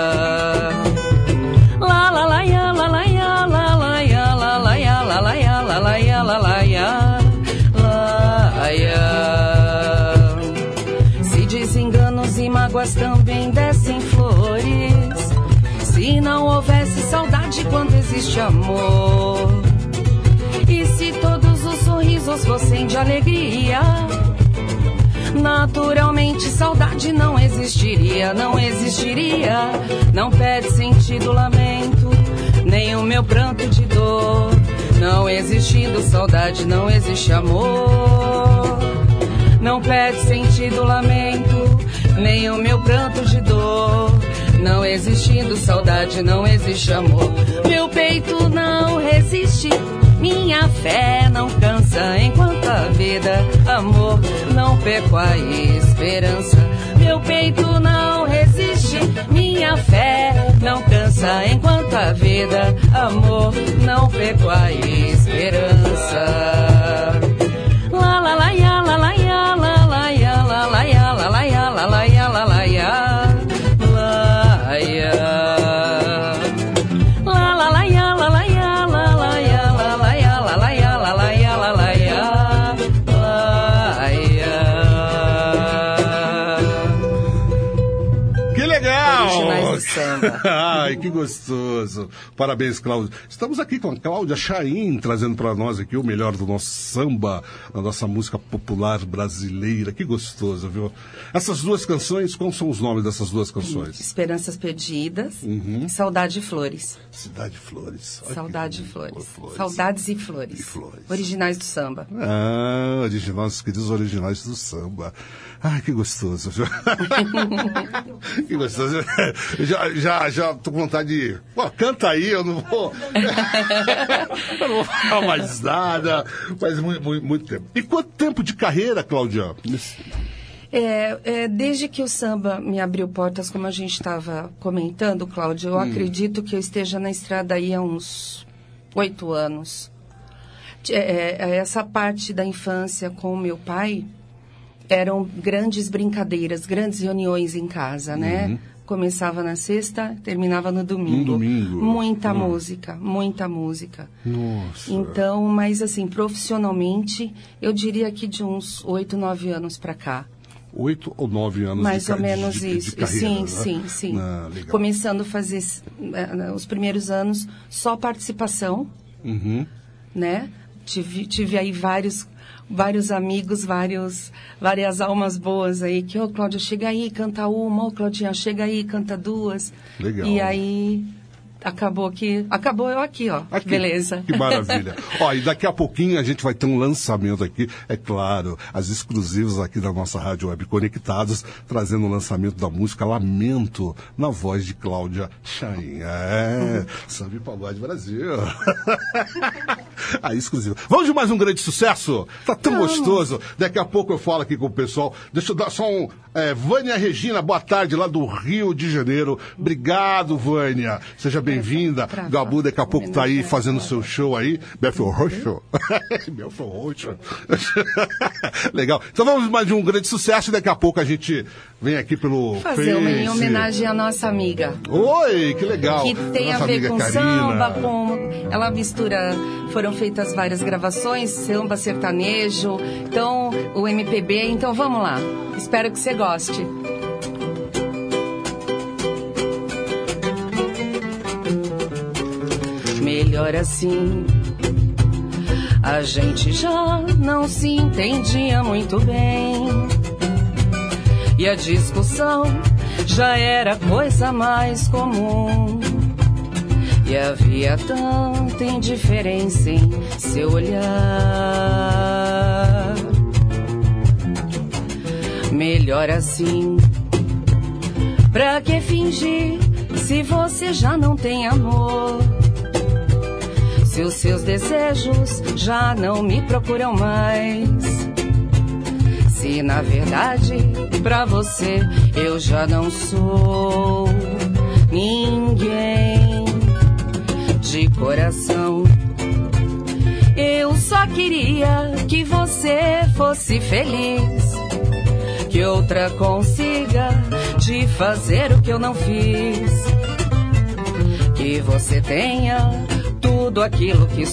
H: La la la ya, la la ya, la la ya, la la ya, la la ya, la la ya, la la ya, la ya. Se desenganos e mágoas também descem flores, se não houvesse saudade quando existe amor, e se todos os sorrisos fossem de alegria, naturalmente saudade não existiria, não existiria. Não perde sentido o lamento, nem o meu pranto de dor. Não existindo saudade, não existe amor. Não perde sentido o lamento, nem o meu pranto de dor. Não existindo saudade, não existe amor. Meu peito não resiste, minha fé não cansa enquanto a vida, amor, não perco a esperança. Meu peito não resiste, minha fé não cansa enquanto a vida, amor, não perco a esperança. La la la ya, la la ya, la la ya, la la ya, la la ya, la la ya, la la ya, la ya.
G: Ai, que gostoso. Parabéns, Cláudia. Estamos aqui com a Cláudia Chaim, trazendo para nós aqui o melhor do nosso samba, da nossa música popular brasileira. Que gostoso, viu? Essas duas canções, quais são os nomes dessas duas canções?
H: Esperanças Perdidas, Saudade e Flores.
G: Cidade de Flores. Olha
H: Saudade e Flores. Saudades e Flores. Originais do samba.
G: Ah, originais, queridos originais do samba. Ai, que gostoso. Que gostoso. Já tô com vontade de... Pô, canta aí, eu não vou... eu não vou falar mais nada. Faz muito tempo. E quanto tempo de carreira, Cláudia?
H: Desde que o samba me abriu portas, como a gente estava comentando, Cláudia, eu acredito que eu esteja na estrada aí há uns 8 anos. Essa parte da infância com o meu pai eram grandes brincadeiras, grandes reuniões em casa, né? Começava na sexta, terminava no domingo. Muita música, muita música.
G: Nossa.
H: Então, mas assim, profissionalmente, eu diria que de uns 8, 9 anos para cá.
G: 8 ou 9 anos
H: mais ou menos
G: de
H: isso.
G: carreira,
H: Sim.
G: Ah, legal.
H: Começando a fazer os primeiros anos só participação, né? Tive aí vários amigos, várias almas boas aí, que, Cláudia, chega aí, canta uma, Claudinha, chega aí, canta duas.
G: Legal.
H: E aí, acabou eu aqui, ó.
G: Aqui.
H: Beleza.
G: Que maravilha. Ó, e daqui a pouquinho a gente vai ter um lançamento aqui, é claro, as exclusivas aqui da nossa Rádio Web Conectados, trazendo o lançamento da música Lamento, na voz de Cláudia Chaim. Samba e Pagode Brasil. A exclusiva. Vamos de mais um grande sucesso? Tá tão gostoso. Daqui a pouco eu falo aqui com o pessoal. Deixa eu dar só Vânia Regina, boa tarde, lá do Rio de Janeiro. Obrigado, Vânia. Seja bem-vinda. Gabu daqui a pouco tá aí fazendo seu show aí. Belfort Roxo. Belfort Roxo. Legal. Então vamos mais de um grande sucesso e daqui a pouco a gente vem aqui pelo
H: fazer uma em
G: Face.
H: homenagem à nossa amiga.
G: Oi, que legal.
H: Que tem
G: Nossa
H: a ver
G: amiga
H: com
G: Karina.
H: samba, com... Ela mistura... Foram feitas várias gravações, samba, sertanejo, então o MPB, então vamos lá. Espero que você goste. Melhor assim, a gente já não se entendia muito bem. E a discussão já era coisa mais comum. E havia tanta indiferença em seu olhar. Melhor assim, pra que fingir se você já não tem amor? Se os seus desejos já não me procuram mais. Se na verdade pra você eu já não sou ninguém. De coração, eu só queria que você fosse feliz, que outra consiga te fazer o que eu não fiz, que você tenha tudo aquilo que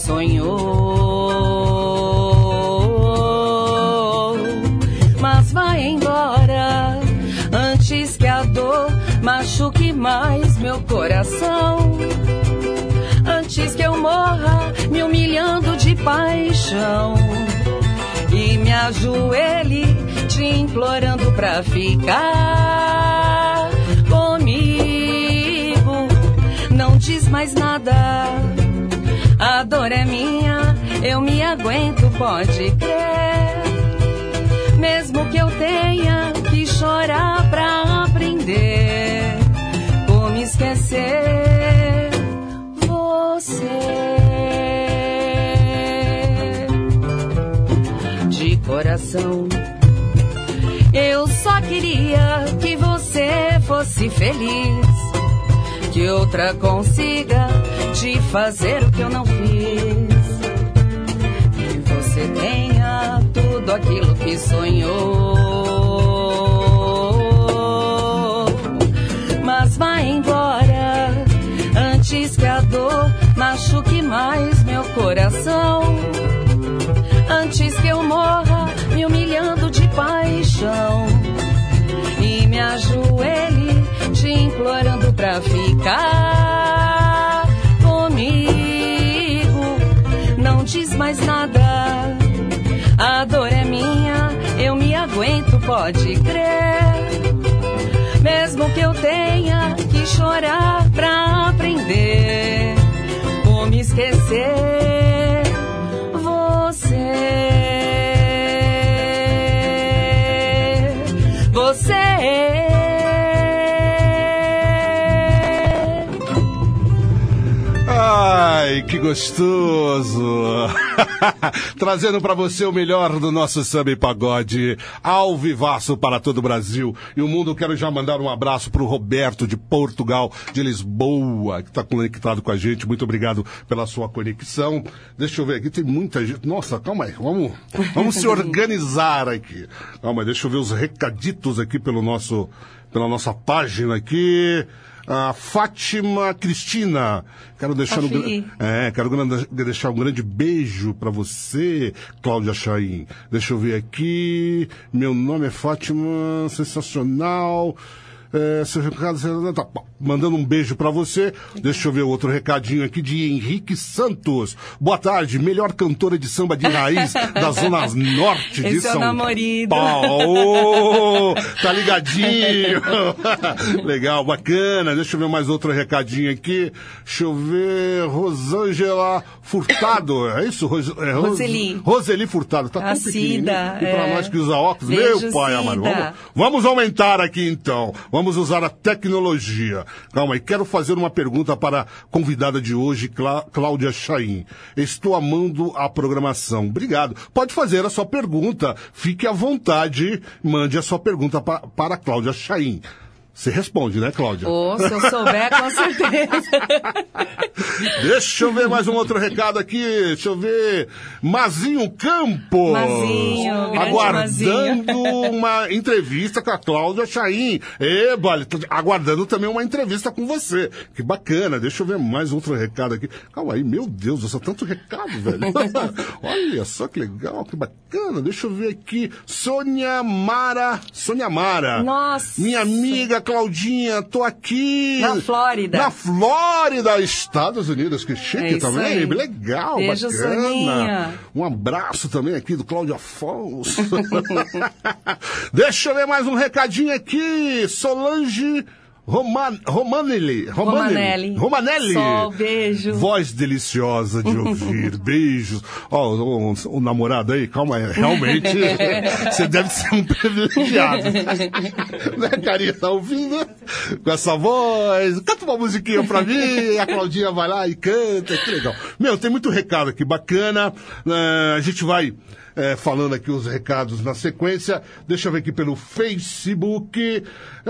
H: sonhou. Mas vai embora antes que a dor machuque mais meu coração. Antes que eu morra me humilhando de paixão e me ajoelhe te implorando pra ficar comigo. Não diz mais nada, a dor é minha, eu me aguento, pode crer. Mesmo que eu tenha que chorar pra aprender como esquecer você. De coração, eu só queria que você fosse feliz, que outra consiga te fazer o que eu não fiz, que você tenha tudo aquilo que sonhou. Mas vai embora antes que a dor machuque mais meu coração. Antes que eu morra me humilhando de paixão e me ajoelhe te implorando pra ficar comigo. Não diz mais nada, a dor é minha, eu me aguento, pode crer. Mesmo que eu tenha que chorar pra aprender como esquecer você.
G: Ai, que gostoso! Trazendo pra você o melhor do nosso samba e pagode, ao vivaço para todo o Brasil e o mundo. Quero já mandar um abraço pro Roberto de Portugal, de Lisboa, que tá conectado com a gente. Muito obrigado pela sua conexão. Deixa eu ver aqui, tem muita gente. Nossa, calma aí, vamos se organizar aqui. Calma aí, deixa eu ver os recaditos aqui pela nossa página aqui. A Fátima Cristina, quero deixar deixar um grande beijo pra você, Cláudia Chaim. Deixa eu ver aqui, meu nome é Fátima, sensacional. Seu recado, tá, mandando um beijo pra você. Deixa eu ver outro recadinho aqui de Henrique Santos. Boa tarde, melhor cantora de samba de raiz da Zona Norte de São Paulo. Tá ligadinho. Legal, bacana. Deixa eu ver mais outro recadinho aqui. Deixa eu ver, Rosângela Furtado. É isso? Roseli Furtado. Tá tão pequenininho. E pra nós que usa óculos,
H: Beijo,
G: meu pai amado.
H: Cida.
G: Vamos aumentar aqui então. Vamos usar a tecnologia. Calma aí, quero fazer uma pergunta para a convidada de hoje, Cláudia Chain. Estou amando a programação. Obrigado. Pode fazer a sua pergunta. Fique à vontade. Mande a sua pergunta para a Cláudia Chain. Você responde, né, Cláudia?
H: Se eu souber, com certeza.
G: Deixa eu ver mais um outro recado aqui. Deixa eu ver. Mazinho Campos.
H: Mazinho, grande
G: aguardando
H: Mazinho.
G: uma entrevista com a Cláudia Chain. Eba, aguardando também uma entrevista com você. Que bacana. Deixa eu ver mais outro recado aqui. Calma aí, meu Deus, só tanto recado, velho. Olha só que legal, que bacana. Deixa eu ver aqui. Sônia Mara.
H: Nossa.
G: Minha amiga Claudinha, tô aqui.
H: Na Flórida.
G: Na Flórida, Estados Unidos. Que chique também.
H: Aí.
G: Legal,
H: Beijo,
G: bacana.
H: Soninha.
G: Um abraço também aqui do Cláudio Afonso. Deixa eu ver mais um recadinho aqui. Solange Romanelli.
H: Sol, beijo.
G: Voz deliciosa de ouvir. Beijos. Ó, o namorado aí, calma aí. Realmente, você deve ser um privilegiado. Né, carinha? Tá ouvindo? Com essa voz. Canta uma musiquinha pra mim. A Claudinha vai lá e canta. Que legal. Meu, tem muito recado aqui. Bacana. A gente vai... falando aqui os recados na sequência. Deixa eu ver aqui pelo Facebook.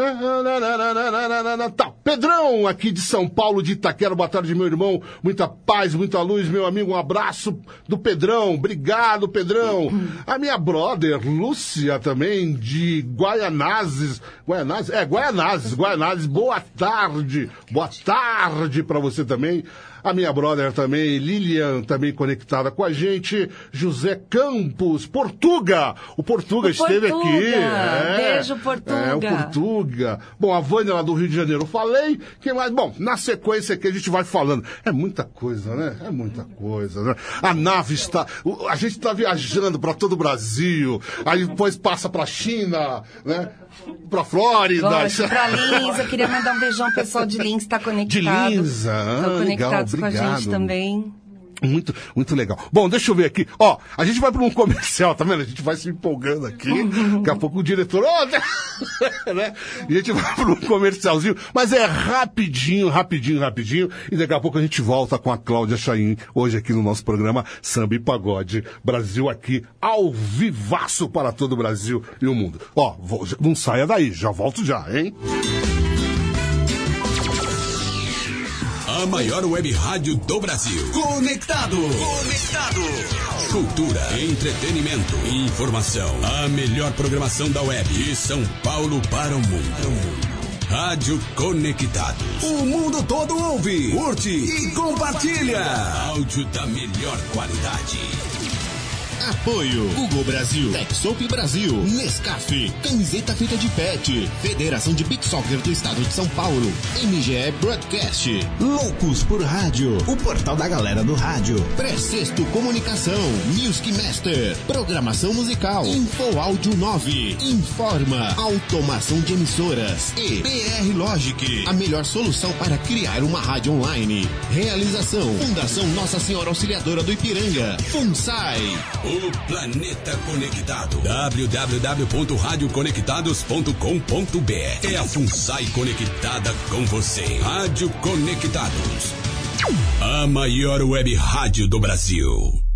G: Tá, Pedrão, aqui de São Paulo, de Itaquera. Boa tarde, meu irmão. Muita paz, muita luz, meu amigo. Um abraço do Pedrão. Obrigado, Pedrão. A minha brother, Lúcia, também, de Guaianazes. Guaianazes. Boa tarde. Boa tarde pra você também. A minha brother também, Lilian, também conectada com a gente. José Campos, Portuga. O Portuga esteve aqui.
H: Beijo, Portuga.
G: O Portuga. Bom, a Vânia lá do Rio de Janeiro, eu falei. Quem mais? Bom, na sequência aqui a gente vai falando. É muita coisa, né? A nave está... A gente está viajando para todo o Brasil. Aí depois passa para a China, né? Pra Flórida.
H: Pra Lins, eu queria mandar um beijão pro pessoal de Lins, tá conectado.
G: De Lins,
H: Estão conectados
G: legal,
H: com a gente também.
G: Muito, muito legal. Bom, deixa eu ver aqui. Ó, a gente vai para um comercial, tá vendo? A gente vai se empolgando aqui. Daqui a pouco o diretor... né? E a gente vai para um comercialzinho. Mas é rapidinho. E daqui a pouco a gente volta com a Cláudia Chain. Hoje aqui no nosso programa Samba e Pagode. Brasil aqui, ao vivaço para todo o Brasil e o mundo. Ó, não saia daí. Já volto já, hein?
K: A maior web rádio do Brasil. Conectado. Cultura, entretenimento, informação. A melhor programação da web. De São Paulo para o mundo. Rádio Conectados. O mundo todo ouve, curte e compartilha. Áudio da melhor qualidade.
L: Apoio Google Brasil, TechSoup Brasil, Nescafé, Camiseta Feita de Pet, Federação de Beach Soccer do Estado de São Paulo, MGE Broadcast, Loucos por Rádio, o portal da galera do rádio, Precesto Comunicação, Music Master, Programação Musical, Info Áudio 9, Informa, Automação de Emissoras e PR Logic, a melhor solução para criar uma rádio online. Realização, Fundação Nossa Senhora Auxiliadora do Ipiranga, FUNSAI.
K: O planeta conectado. www.radioconectados.com.br. É a FUNSAI conectada com você. Rádio Conectados. A maior web rádio do Brasil.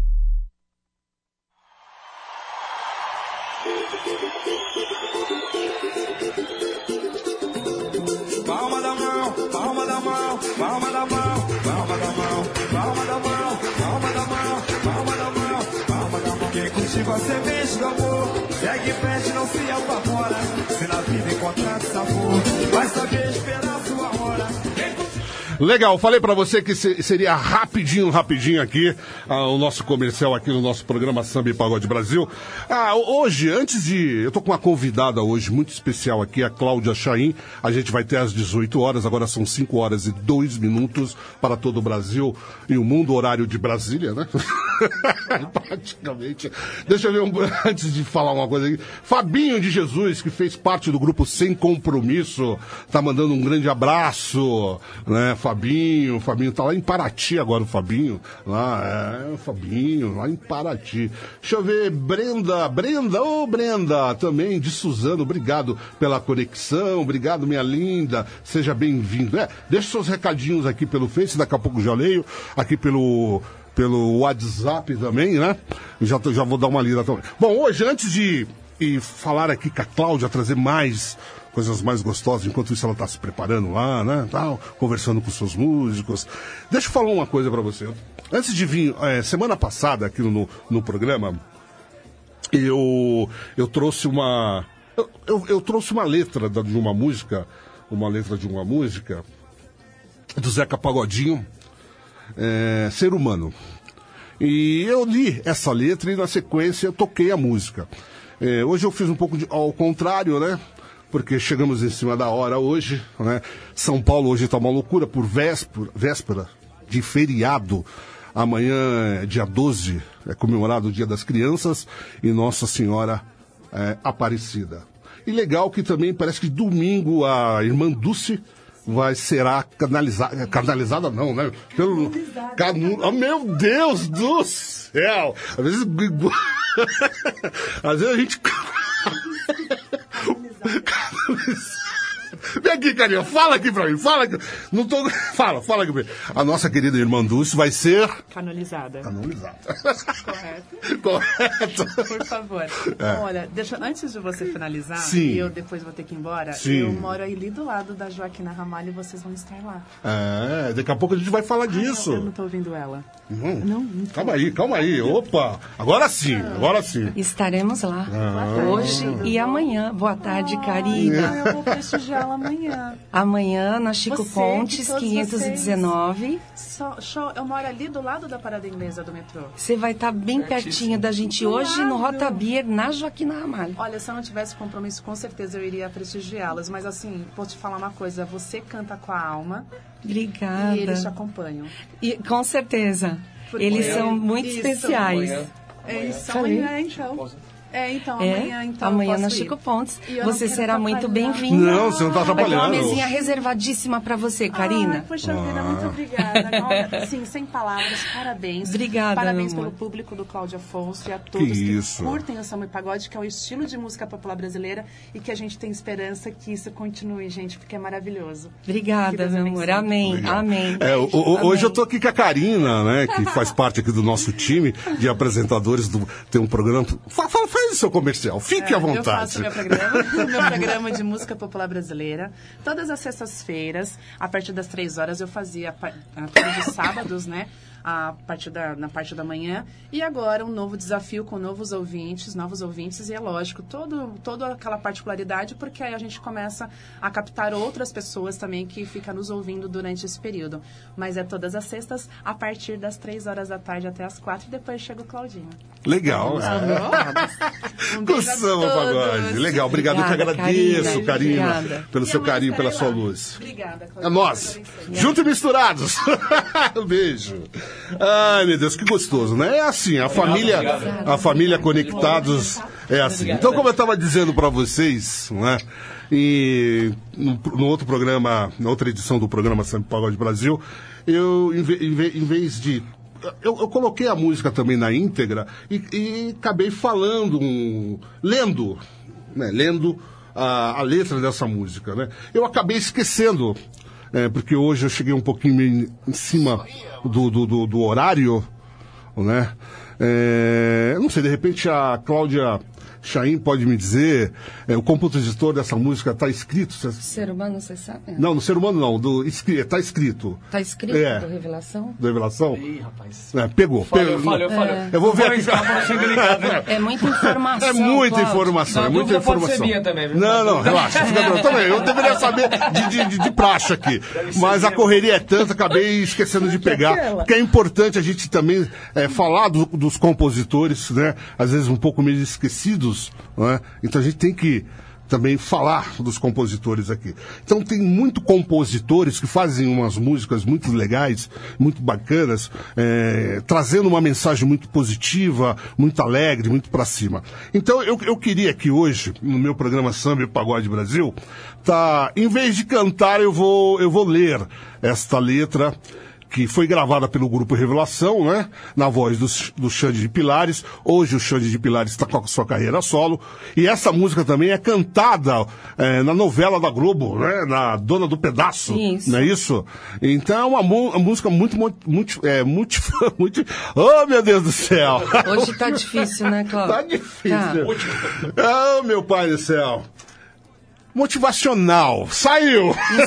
E: Palma da mão, palma da mão, palma da mão, palma da mão, palma da mão, palma da mão, palma da mão. Quem cultiva a semente do amor, segue em frente, não se apavora. Se na vida encontrar sabor, vai saber esperar sua hora.
G: Legal, falei pra você que seria rapidinho aqui o nosso comercial aqui no nosso programa Samba e Pagode Brasil. Hoje, eu tô com uma convidada hoje muito especial aqui, a Cláudia Chain. A gente vai ter às 18 horas, agora são 5 horas e 2 minutos para todo o Brasil e o mundo, horário de Brasília, né? Praticamente. Deixa eu ver, antes de falar uma coisa aqui. Fabinho de Jesus, que fez parte do grupo Sem Compromisso, tá mandando um grande abraço, né, Fabinho? Fabinho tá lá em Paraty agora, o Fabinho, o Fabinho, lá em Paraty. Deixa eu ver, Brenda, Brenda, também de Suzano, obrigado pela conexão, obrigado, minha linda, seja bem-vindo. Deixa seus recadinhos aqui pelo Face, daqui a pouco já leio, aqui pelo WhatsApp também, né? Já vou dar uma lida também. Bom, hoje, antes de falar aqui com a Cláudia, trazer mais coisas mais gostosas, enquanto isso ela está se preparando lá, né, tal, conversando com seus músicos. Deixa eu falar uma coisa para você. Antes de vir, semana passada aqui no programa, eu trouxe uma letra de uma música do Zeca Pagodinho, Ser Humano. E eu li essa letra e na sequência eu toquei a música. Hoje eu fiz um pouco ao contrário, né? Porque chegamos em cima da hora hoje, né? São Paulo hoje está uma loucura por véspera de feriado. Amanhã, dia 12, é comemorado o Dia das Crianças e Nossa Senhora Aparecida. E legal que também parece que domingo a irmã Dulce será canalizada não, né? Oh, meu Deus do céu! Às vezes a gente... Vem aqui, carinha, fala aqui pra mim, fala aqui. Não tô... Fala aqui pra mim. A nossa querida irmã Dulce vai ser...
I: Canonizada.
G: Correto.
I: Por favor. Olha, antes de você finalizar,
G: Sim.
I: e eu depois vou ter que ir embora,
G: Sim.
I: eu moro ali do lado da Joaquina Ramalho e vocês vão estar lá.
G: Daqui a pouco a gente vai falar disso.
I: Eu não tô ouvindo ela.
G: Não tô. Calma aí. Opa, agora sim.
H: Estaremos lá. Hoje e amanhã. Boa tarde, Karina.
I: Eu vou prestigiá-la amanhã.
H: Amanhã, na Chico Pontes, 519.
I: Show. Eu moro ali do lado da parada inglesa do metrô.
H: Você vai estar bem pertinho da gente hoje no Rota Beer, na Joaquina Ramalho.
I: Olha, se eu não tivesse compromisso, com certeza eu iria prestigiá-las. Mas assim, vou te falar uma coisa. Você canta com a alma.
H: Obrigada.
I: E eles te acompanham.
H: Com certeza. Eles são muito especiais.
I: Amanhã, então.
H: Amanhã na Chico Pontes. Você será muito bem-vinda.
G: Não, você não está atrapalhando.
H: Vai ter uma mesinha reservadíssima para você, Karina.
I: Poxa vida, muito obrigada. Sim, sem palavras, parabéns.
H: Obrigada,
I: parabéns pelo público do Cláudio Afonso e a todos que curtem o samba e pagode, que é o estilo de música popular brasileira e que a gente tem esperança que isso continue, gente, porque é maravilhoso.
H: Obrigada, meu amor. Amém. Amém.
G: Hoje eu tô aqui com a Karina, né, que faz parte aqui do nosso time de apresentadores tem um programa. Faz o seu comercial, fique à vontade.
I: Eu faço meu programa de música popular brasileira. Todas as sextas-feiras, a partir das 3 horas, eu fazia todos os sábados, né? Na parte da manhã. E agora um novo desafio com novos ouvintes, e é lógico, toda aquela particularidade, porque aí a gente começa a captar outras pessoas também que ficam nos ouvindo durante esse período. Mas é todas as sextas, a partir das 3 horas da tarde até as 4, e depois chega o Claudinho.
G: Legal. Com samba pagode. Legal, obrigado, eu te agradeço, Karina, pelo seu carinho, pela sua luz.
I: Obrigada,
G: É nós, juntos e misturados. Um beijo. Ai, meu Deus, que gostoso, né? É assim, a família Conectados é assim. Então, como eu estava dizendo para vocês, né? E no outro programa, na outra edição do programa Samba Pagode Brasil, eu, em vez de... Eu coloquei a música também na íntegra e acabei lendo a letra dessa música, né? Eu acabei esquecendo, porque hoje eu cheguei um pouquinho em cima do horário, né? Não sei, de repente a Cláudia Chaim pode me dizer, o compositor dessa música está escrito...
H: Ser Humano, você sabe?
G: Não, no Ser Humano não, está escrito.
H: Está escrito do Revelação?
G: Do Revelação?
J: Ih, rapaz.
G: Pegou.
J: Falhou.
G: Eu vou ver aqui.
H: É muita informação.
G: É muita informação,
J: Pode ser minha também, viu?
G: Não, relaxa, fica tranquilo. Também, eu deveria saber de praxe aqui. Mas a correria é tanta, acabei esquecendo de pegar. Porque é importante a gente também falar dos compositores, né? Às vezes um pouco meio esquecidos, né? Então a gente tem que também falar dos compositores aqui. Então tem muito compositores que fazem umas músicas muito legais, muito bacanas, trazendo uma mensagem muito positiva, muito alegre, muito pra cima. Então eu queria aqui hoje, no meu programa Samba e Pagode Brasil, em vez de cantar, eu vou ler esta letra que foi gravada pelo Grupo Revelação, né? Na voz do Xande de Pilares. Hoje o Xande de Pilares está com a sua carreira solo. E essa música também é cantada na novela da Globo, né? Na Dona do Pedaço. Isso. Não é isso? Então é uma música muito... Oh, meu Deus do céu!
H: Hoje tá difícil, né, Cláudio?
G: Tá difícil. Oh, meu pai do céu! Motivacional. Saiu!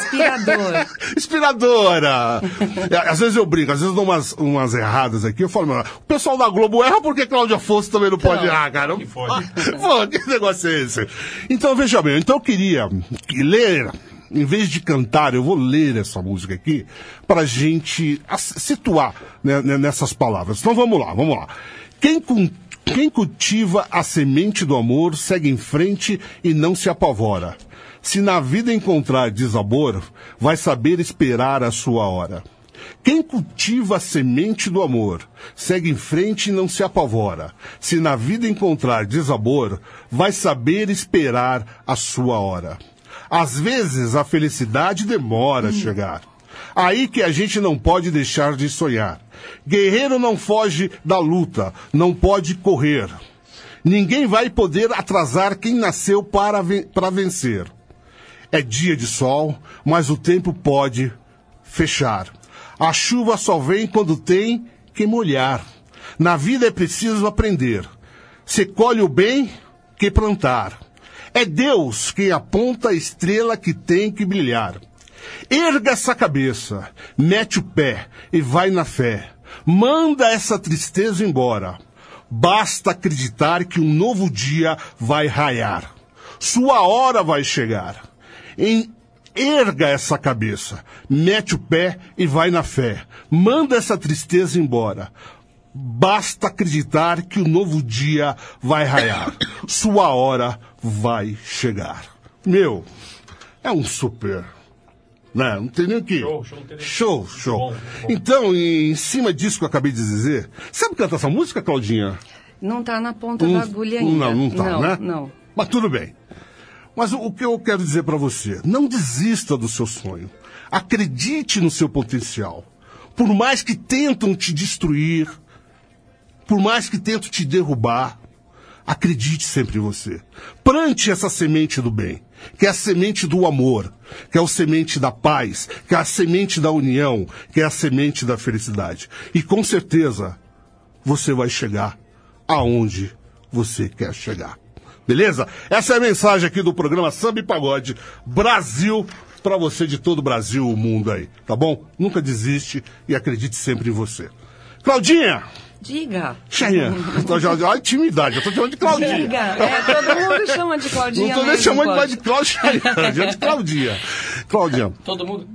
G: Inspiradora. Às vezes eu brinco, às vezes eu dou umas erradas aqui. Eu falo, o pessoal da Globo erra porque Cláudia Afonso também não pode errar, cara. Que pode. Pô, que negócio é esse? Então, veja bem, eu queria ler, em vez de cantar, eu vou ler essa música aqui pra gente situar, né, nessas palavras. Então vamos lá. Quem cultiva a semente do amor segue em frente e não se apavora. Se na vida encontrar desabor, vai saber esperar a sua hora. Quem cultiva a semente do amor segue em frente e não se apavora. Se na vida encontrar desabor, vai saber esperar a sua hora. Às vezes a felicidade demora a chegar. Aí que a gente não pode deixar de sonhar. Guerreiro não foge da luta, não pode correr. Ninguém vai poder atrasar quem nasceu para vencer. É dia de sol, mas o tempo pode fechar. A chuva só vem quando tem que molhar. Na vida é preciso aprender. Se colhe o bem que plantar. É Deus quem aponta a estrela que tem que brilhar. Erga essa cabeça, mete o pé e vai na fé. Manda essa tristeza embora. Basta acreditar que um novo dia vai raiar. Sua hora vai chegar. Erga essa cabeça, mete o pé e vai na fé. Manda essa tristeza embora. Basta acreditar que um novo dia vai raiar. Sua hora vai chegar. Meu, é um super... Não, não tem nem o que. Show. Bom. Então, em cima disso que eu acabei de dizer, sabe cantar essa música, Claudinha?
H: Não tá na ponta da agulha ainda.
G: Não tá, né?
H: Não.
G: Mas tudo bem. Mas o que eu quero dizer para você, não desista do seu sonho. Acredite no seu potencial. Por mais que tentam te destruir, por mais que tentam te derrubar, acredite sempre em você. Plante essa semente do bem, que é a semente do amor, que é a semente da paz, que é a semente da união, que é a semente da felicidade. E com certeza, você vai chegar aonde você quer chegar. Beleza? Essa é a mensagem aqui do programa Samba e Pagode Brasil, pra você de todo o Brasil, o mundo aí, tá bom? Nunca desiste e acredite sempre em você. Claudinha!
H: Diga.
G: Cheyenne. Olha a intimidade, eu tô chamando de Claudinha.
H: Diga. Todo mundo chama de Claudinha.
G: Não tô nem chamando mais de Claudinha, de Claudinha. Claudinha.
J: Todo mundo?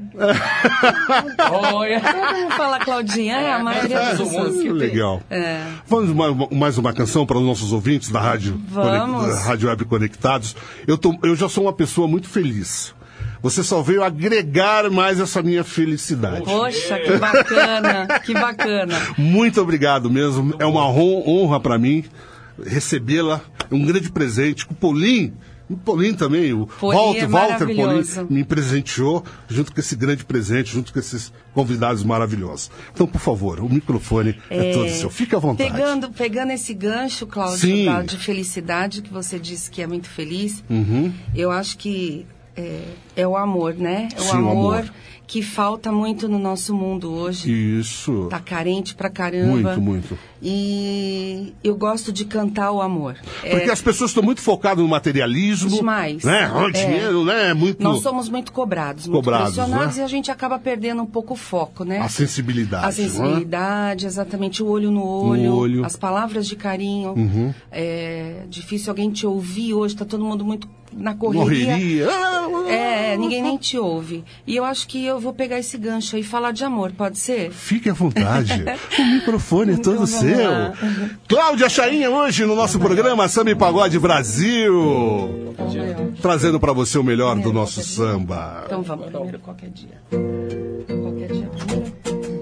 H: Olha. Todo mundo fala Claudinha, a maioria das pessoas.
G: Que legal. Vamos mais uma canção para os nossos ouvintes da Rádio Web Conectados. Eu já sou uma pessoa muito feliz. Você só veio agregar mais essa minha felicidade.
H: Poxa, que bacana, que bacana.
G: Muito obrigado mesmo. É uma honra para mim recebê-la. É um grande presente. O Paulinho também, o Walter Paulinho me presenteou junto com esse grande presente, junto com esses convidados maravilhosos. Então, por favor, o microfone é todo seu. Fique à vontade.
H: Pegando esse gancho, Cláudio, de felicidade, que você disse que é muito feliz, eu acho que é o amor, né? É o amor que falta muito no nosso mundo hoje.
G: Isso.
H: Tá carente pra caramba.
G: Muito.
H: E eu gosto de cantar o amor.
G: Porque as pessoas estão muito focadas no materialismo.
H: Demais.
G: Né? O dinheiro, né?
H: Nós somos muito cobrados, muito pressionados, né? E a gente acaba perdendo um pouco o foco, né?
G: A sensibilidade.
H: A sensibilidade, exatamente. O olho no olho. As palavras de carinho. É difícil alguém te ouvir hoje, tá todo mundo muito na correria.
G: Morreria.
H: Ninguém nem te ouve. E eu acho que eu vou pegar esse gancho aí e falar de amor, pode ser?
G: Fique à vontade. O microfone é todo seu.
H: Lá.
G: Cláudia Chainha hoje no nosso programa Samba e Pagode Brasil. Trazendo pra você o melhor do nosso samba.
H: Então vamos, primeiro qualquer dia. Qualquer dia primeiro.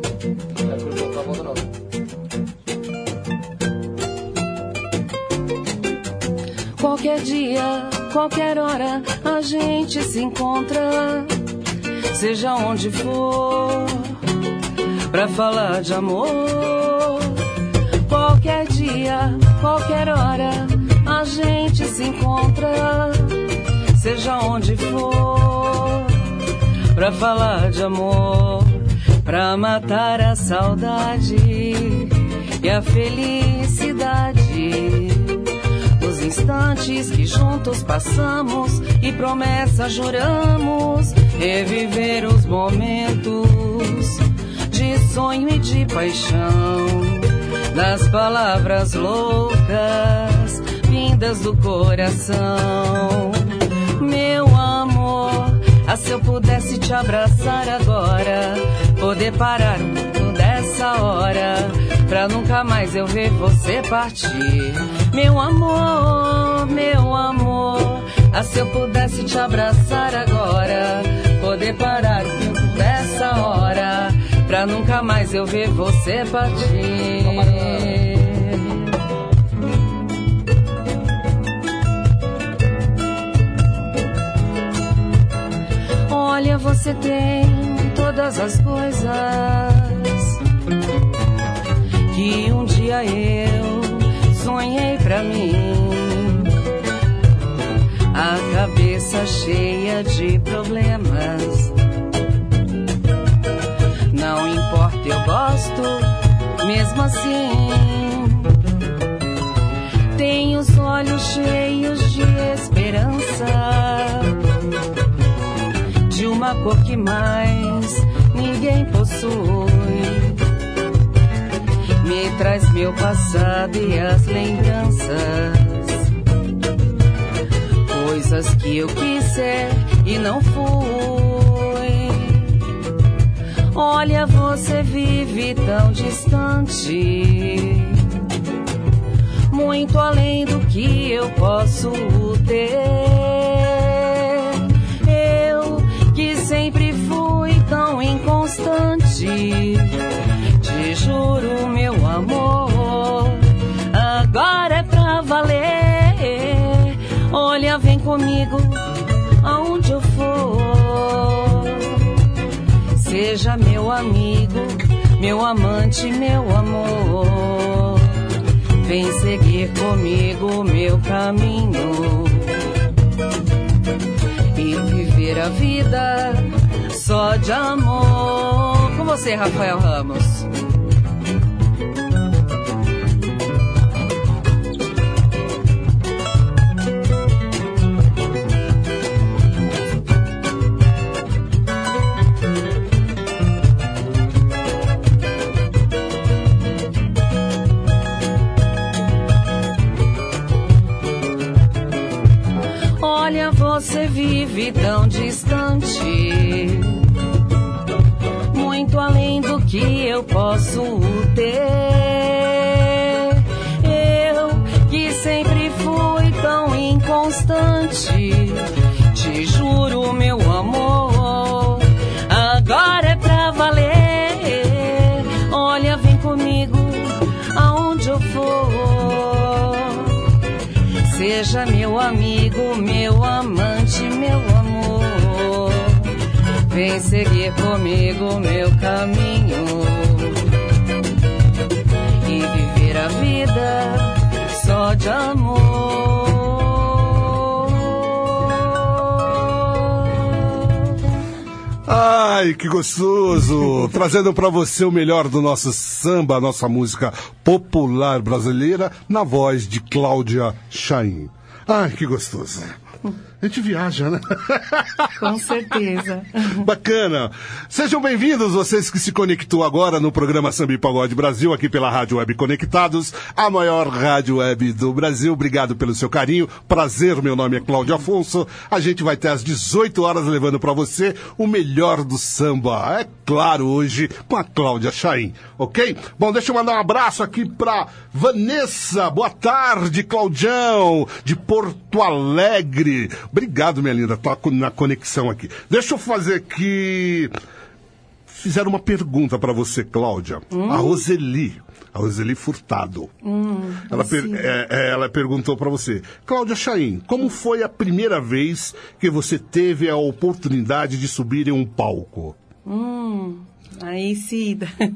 H: Qualquer dia, qualquer hora, a gente se encontra, seja onde for, pra falar de amor. Qualquer dia, qualquer hora, a gente se encontra, seja onde for, pra falar de amor, pra matar a saudade e a felicidade dos instantes que juntos passamos e promessa juramos reviver os momentos de sonho e de paixão, das palavras loucas vindas do coração. Meu amor, se eu pudesse te abraçar agora, poder parar um pouco dessa hora, pra nunca mais eu ver você partir. Meu amor, se eu pudesse te abraçar agora, poder parar um pouco dessa hora, pra nunca mais eu ver você partir. Olha, você tem todas as coisas que um dia eu sonhei pra mim. A cabeça cheia de problemas, não importa, eu gosto mesmo assim. Tenho os olhos cheios de esperança, de uma cor que mais ninguém possui. Me traz meu passado e as lembranças, coisas que eu quis ser e não fui. Olha, você vive tão distante, muito além do que eu posso ter. Que sempre fui tão inconstante, te juro, meu amor, agora é pra valer. Olha, vem comigo aonde eu for, seja meu amigo, meu amante, meu amor. Vem seguir comigo meu caminho e viver a vida só de amor. Com você, Rafael Ramos. Olha, você vive tão distante, muito além do que eu posso ter. Eu que sempre fui tão inconstante, te juro, meu amor, agora é pra valer. Olha, vem comigo aonde eu for, seja meu amigo, meu amante, meu amor. Vem seguir comigo meu caminho e viver a vida só de amor.
G: Ai, que gostoso! Trazendo pra você o melhor do nosso samba, a nossa música popular brasileira, na voz de Cláudia Chainha. Ai, que gostoso! A gente viaja, né?
I: Com certeza.
G: Bacana. Sejam bem-vindos, vocês que se conectou agora no programa Samba e Pagode Brasil, aqui pela Rádio Web Conectados, a maior rádio web do Brasil. Obrigado pelo seu carinho. Prazer, meu nome é Cláudio Afonso. A gente vai ter às 18 horas levando para você o melhor do samba. É claro, hoje com a Cláudia Chaim, ok? Bom, deixa eu mandar um abraço aqui para Vanessa. Boa tarde, Claudião, de Porto Alegre. Obrigado, minha linda, tá na conexão aqui. Deixa eu fazer aqui... Fizeram uma pergunta para você, Cláudia. A Roseli Furtado. Ela perguntou para você, Cláudia Chaim, como foi a primeira vez que você teve a oportunidade de subir em um palco?
H: Aí sim.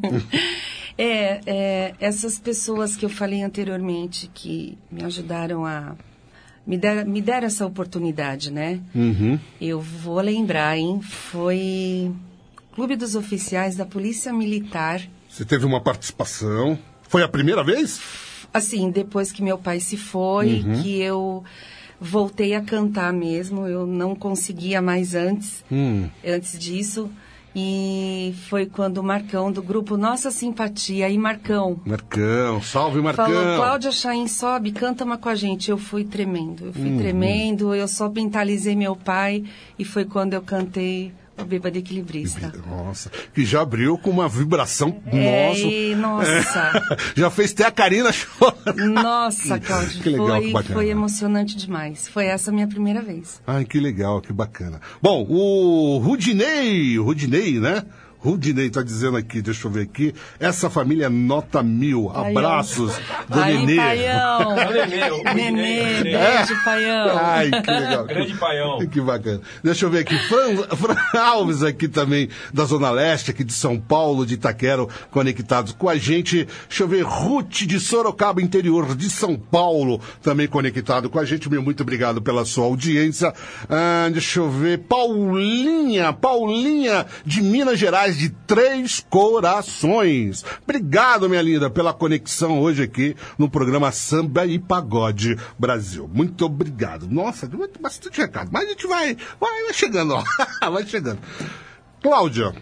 H: Essas pessoas que eu falei anteriormente, que me ajudaram a... Me deram essa oportunidade, né? Eu vou lembrar, hein? Foi Clube dos Oficiais da Polícia Militar.
G: Você teve uma participação. Foi a primeira vez?
H: Assim, depois que meu pai se foi, que eu voltei a cantar mesmo. Eu não conseguia mais antes disso. E foi quando o Marcão, do grupo Nossa Simpatia, e Marcão,
G: salve Marcão!
H: Falou, Cláudia Chaim, sobe, canta uma com a gente. Eu fui tremendo, eu só mentalizei meu pai, e foi quando eu cantei O Bêbado Equilibrista.
G: Nossa, que já abriu com uma vibração,
H: nossa!
G: Já fez até a Karina chorar.
H: Nossa, Cláudia,
G: que legal, que bacana.
H: Foi emocionante demais. Foi essa a minha primeira vez.
G: Ai, que legal, que bacana. Bom, o Rudinei, né? Rudinei tá dizendo aqui, deixa eu ver aqui, essa família é nota 1000, abraços do Nenê.
H: Paião. Nenê, beijo, Paião.
G: Ai, que legal.
J: Grande Paião.
G: Que bacana. Deixa eu ver aqui, Fran Alves aqui também, da Zona Leste, aqui de São Paulo, de Itaquera, conectados com a gente. Deixa eu ver, Ruth de Sorocaba, interior de São Paulo, também conectado com a gente. Muito obrigado pela sua audiência. Deixa eu ver, Paulinha de Minas Gerais, de Três Corações. Obrigado, minha linda, pela conexão hoje aqui no programa Samba e Pagode Brasil. Muito obrigado. Nossa, bastante recado, mas a gente vai chegando, ó. Vai chegando. Cláudia,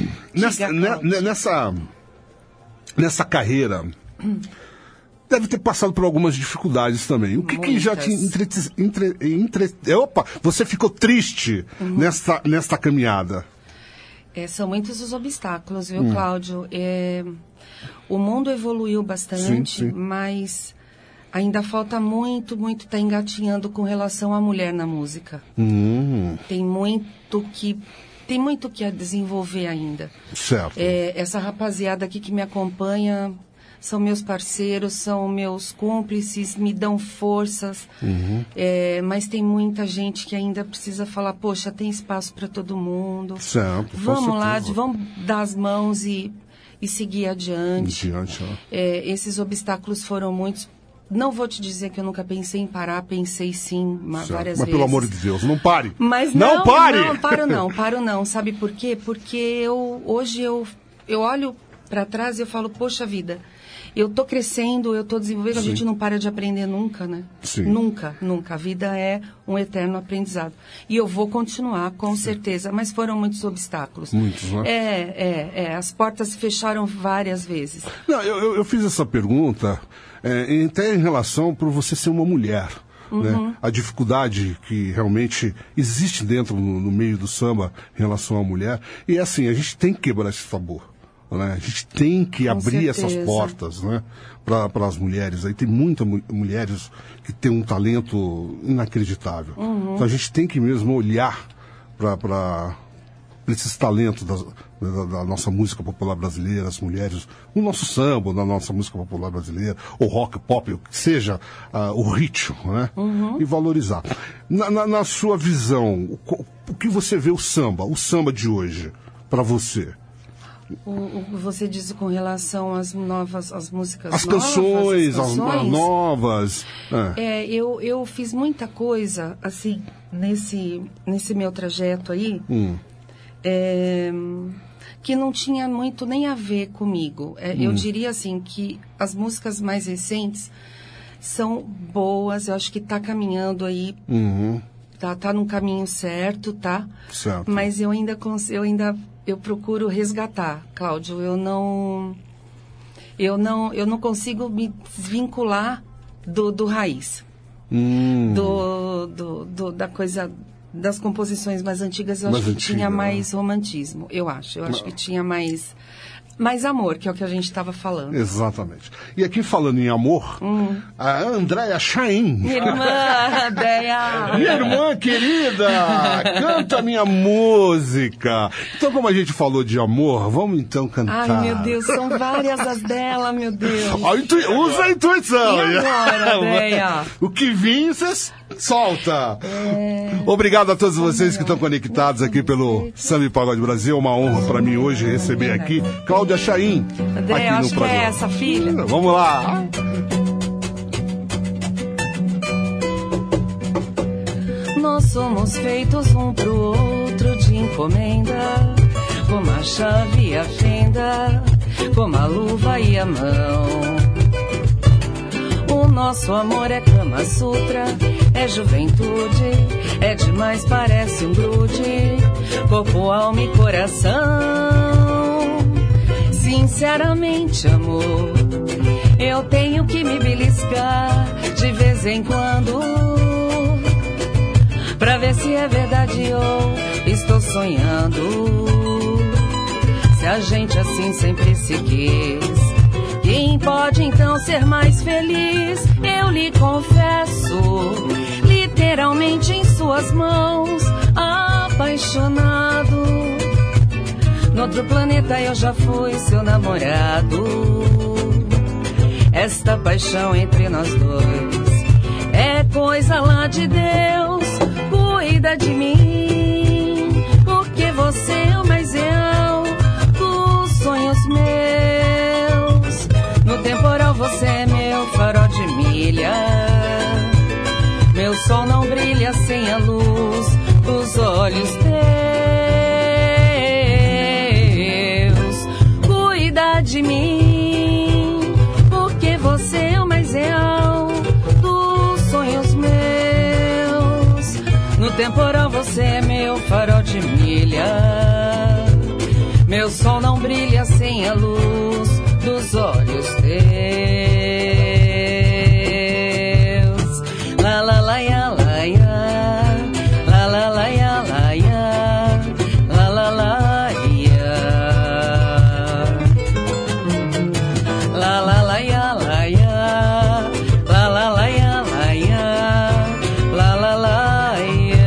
G: nessa carreira, deve ter passado por algumas dificuldades também. O que já te Opa, você ficou triste nesta caminhada?
H: São muitos os obstáculos, viu, Cláudio? O mundo evoluiu bastante, sim. Mas ainda falta muito tá engatinhando com relação à mulher na música. Tem muito que a desenvolver ainda.
G: Certo.
H: Essa rapaziada aqui que me acompanha são meus parceiros, são meus cúmplices, me dão forças. Mas tem muita gente que ainda precisa falar, poxa, tem espaço para todo mundo.
G: Certo.
H: Vamos lá, vamos dar as mãos e seguir adiante. Esses obstáculos foram muitos. Não vou te dizer que eu nunca pensei em parar, pensei sim, várias vezes.
G: Mas pelo amor de Deus, não pare!
H: Mas
G: não pare!
H: Não, paro não. Sabe por quê? Porque hoje eu olho para trás e eu falo, poxa vida, eu tô crescendo, eu tô desenvolvendo, sim. A gente não para de aprender nunca, né?
G: Sim.
H: Nunca. A vida é um eterno aprendizado. E eu vou continuar, com certeza, mas foram muitos obstáculos.
G: Muitos, né?
H: As portas se fecharam várias vezes.
G: Não, eu fiz essa pergunta até em relação por você ser uma mulher. Né? A dificuldade que realmente existe dentro, no meio do samba, em relação à mulher. E assim, a gente tem que quebrar esse tabu. Né? A gente tem que abrir essas portas, né? Para as mulheres. Aí tem muitas mulheres que têm um talento inacreditável. Então a gente tem que mesmo olhar para esses talentos da nossa música popular brasileira, as mulheres, o nosso samba, da nossa música popular brasileira, o rock, pop, o que seja o ritmo, né? E valorizar. Na sua visão, o que você vê o samba de hoje, para você?
H: O que você disse com relação às músicas
G: as
H: novas?
G: Canções, as novas.
H: Eu fiz muita coisa, assim, nesse meu trajeto aí, que não tinha muito nem a ver comigo. Eu diria, assim, que as músicas mais recentes são boas, eu acho que está caminhando aí tá no caminho certo, tá?
G: Certo.
H: Mas eu eu procuro resgatar, Cláudio. Eu não consigo me desvincular do raiz. Da coisa das composições mais antigas. Eu acho que tinha mais romantismo. Eu acho que tinha mais amor, que é o que a gente estava falando.
G: Exatamente. E aqui falando em amor, a Andréia Chain.
H: Minha irmã, Andréia.
G: Minha irmã querida, canta minha música. Então, como a gente falou de amor, vamos então cantar.
H: Ai, meu Deus, são várias as dela, meu Deus.
G: Usa a intuição.
H: E agora, Andréia?
G: O que vim, você solta. Obrigado a todos vocês que estão conectados aqui pelo Samba e Pagode Brasil. É uma honra para mim hoje receber aqui Cláudia Chain.
H: André, acho que é essa filha.
G: Vamos lá.
H: Nós somos feitos um pro outro de encomenda, como a chave e a fenda, como a luva e a mão. O nosso amor é Kama Sutra, é juventude, é demais, parece um grude, corpo, alma e coração. Sinceramente, amor, eu tenho que me beliscar de vez em quando, pra ver se é verdade ou estou sonhando. Se a gente assim sempre se quis, quem pode então ser mais feliz? Eu lhe confesso, literalmente em suas mãos, apaixonado. No outro planeta eu já fui seu namorado. Esta paixão entre nós dois é coisa lá de Deus. Cuida de mim, porque você é o mais real dos sonhos meus. No temporal você é meu farol de milha. Meu sol não brilha sem a luz dos olhos teus. Cuida de mim, porque você é o mais real dos sonhos meus. No temporal você é meu farol de milha. Meu sol não brilha sem a luz dos olhos teus. La la la ya la ya, la la la ya la ya, la la la ya, la la la ya la ya, la la la ya la ya, la la la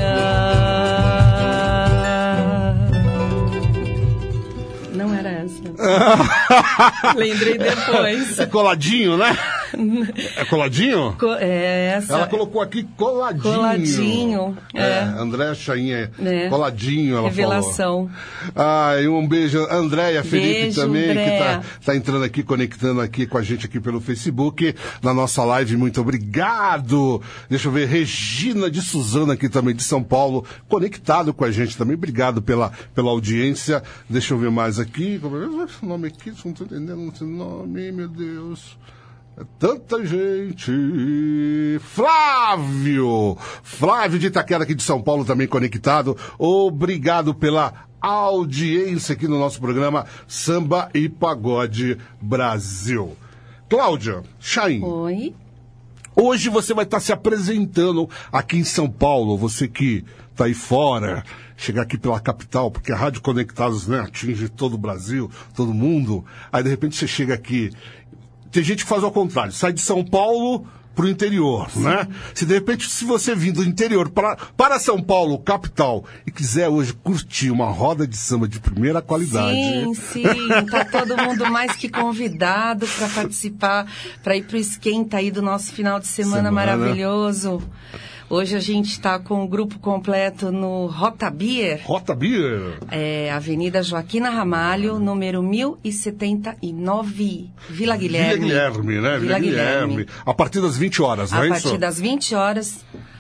H: ya. Não era essa. Lembrei depois.
G: É coladinho, né? É coladinho?
H: É essa.
G: Ela colocou aqui coladinho.
H: Coladinho.
G: Andréia Chain, coladinho, ela
H: Revelação.
G: falou. Um beijo. Andréia, Felipe
H: beijo,
G: também,
H: Andréia.
G: que tá entrando aqui, conectando aqui com a gente aqui pelo Facebook, na nossa live. Muito obrigado. Deixa eu ver, Regina de Suzana aqui também, de São Paulo, conectado com a gente também. Obrigado pela audiência. Deixa eu ver mais aqui. Como é o nome aqui? Não estou entendendo o nome, meu Deus. É tanta gente. Flávio de Itaquera aqui de São Paulo também conectado. Obrigado pela audiência aqui no nosso programa Samba e Pagode Brasil. Cláudia Chain.
H: Oi.
G: Hoje você vai estar se apresentando aqui em São Paulo, você que está aí fora, chegar aqui pela capital, porque a Rádio Conectados, né, atinge todo o Brasil, todo mundo. Aí de repente você chega aqui. Tem gente que faz ao contrário, sai de São Paulo pro interior, né? Se de repente, se você vir do interior para São Paulo, capital, e quiser hoje curtir uma roda de samba de primeira qualidade...
H: Sim, tá todo mundo mais que convidado para participar, para ir pro esquenta aí do nosso final de semana maravilhoso. Hoje a gente está com o grupo completo no Rota Beer.
G: Rota Beer?
H: É, Avenida Joaquina Ramalho, número 1079, Vila Guilherme.
G: Vila Guilherme, né?
H: Vila Guilherme.
G: A partir das 20 horas, não é isso?
H: A partir das 20 horas,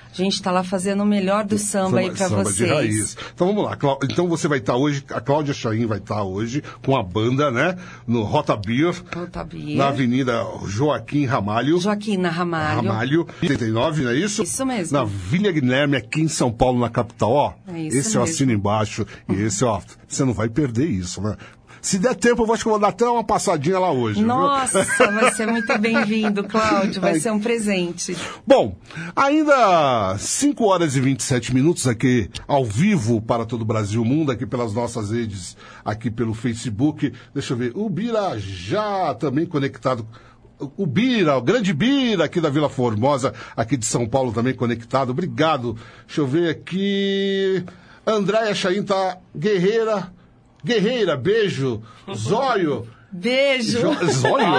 H: A gente está lá fazendo o melhor do samba aí para vocês.
G: De raiz. Então vamos lá. Então você vai estar hoje, a Cláudia Chaim vai estar hoje com a banda, né? No Rota Beer. Na Avenida Joaquim Ramalho.
H: Joaquina Ramalho.
G: 89, não é isso?
H: Isso mesmo.
G: Na Vila Guilherme, aqui em São Paulo, na capital, ó.
H: É isso
G: esse eu
H: mesmo.
G: assino embaixo. E esse, ó, você não vai perder isso, né? Se der tempo, eu acho que eu vou dar até uma passadinha lá hoje.
H: Nossa,
G: viu?
H: vai ser muito bem-vindo, Cláudio. Vai ser um presente.
G: Bom, ainda 5 horas e 27 minutos aqui, ao vivo para todo o Brasil e o mundo, aqui pelas nossas redes, aqui pelo Facebook. Deixa eu ver, o Bira já também conectado. O Bira, o grande Bira aqui da Vila Formosa, aqui de São Paulo também conectado. Obrigado. Deixa eu ver aqui. Andréia Chaim tá guerreira, beijo. Zóio.
H: Beijo.
G: Zóio?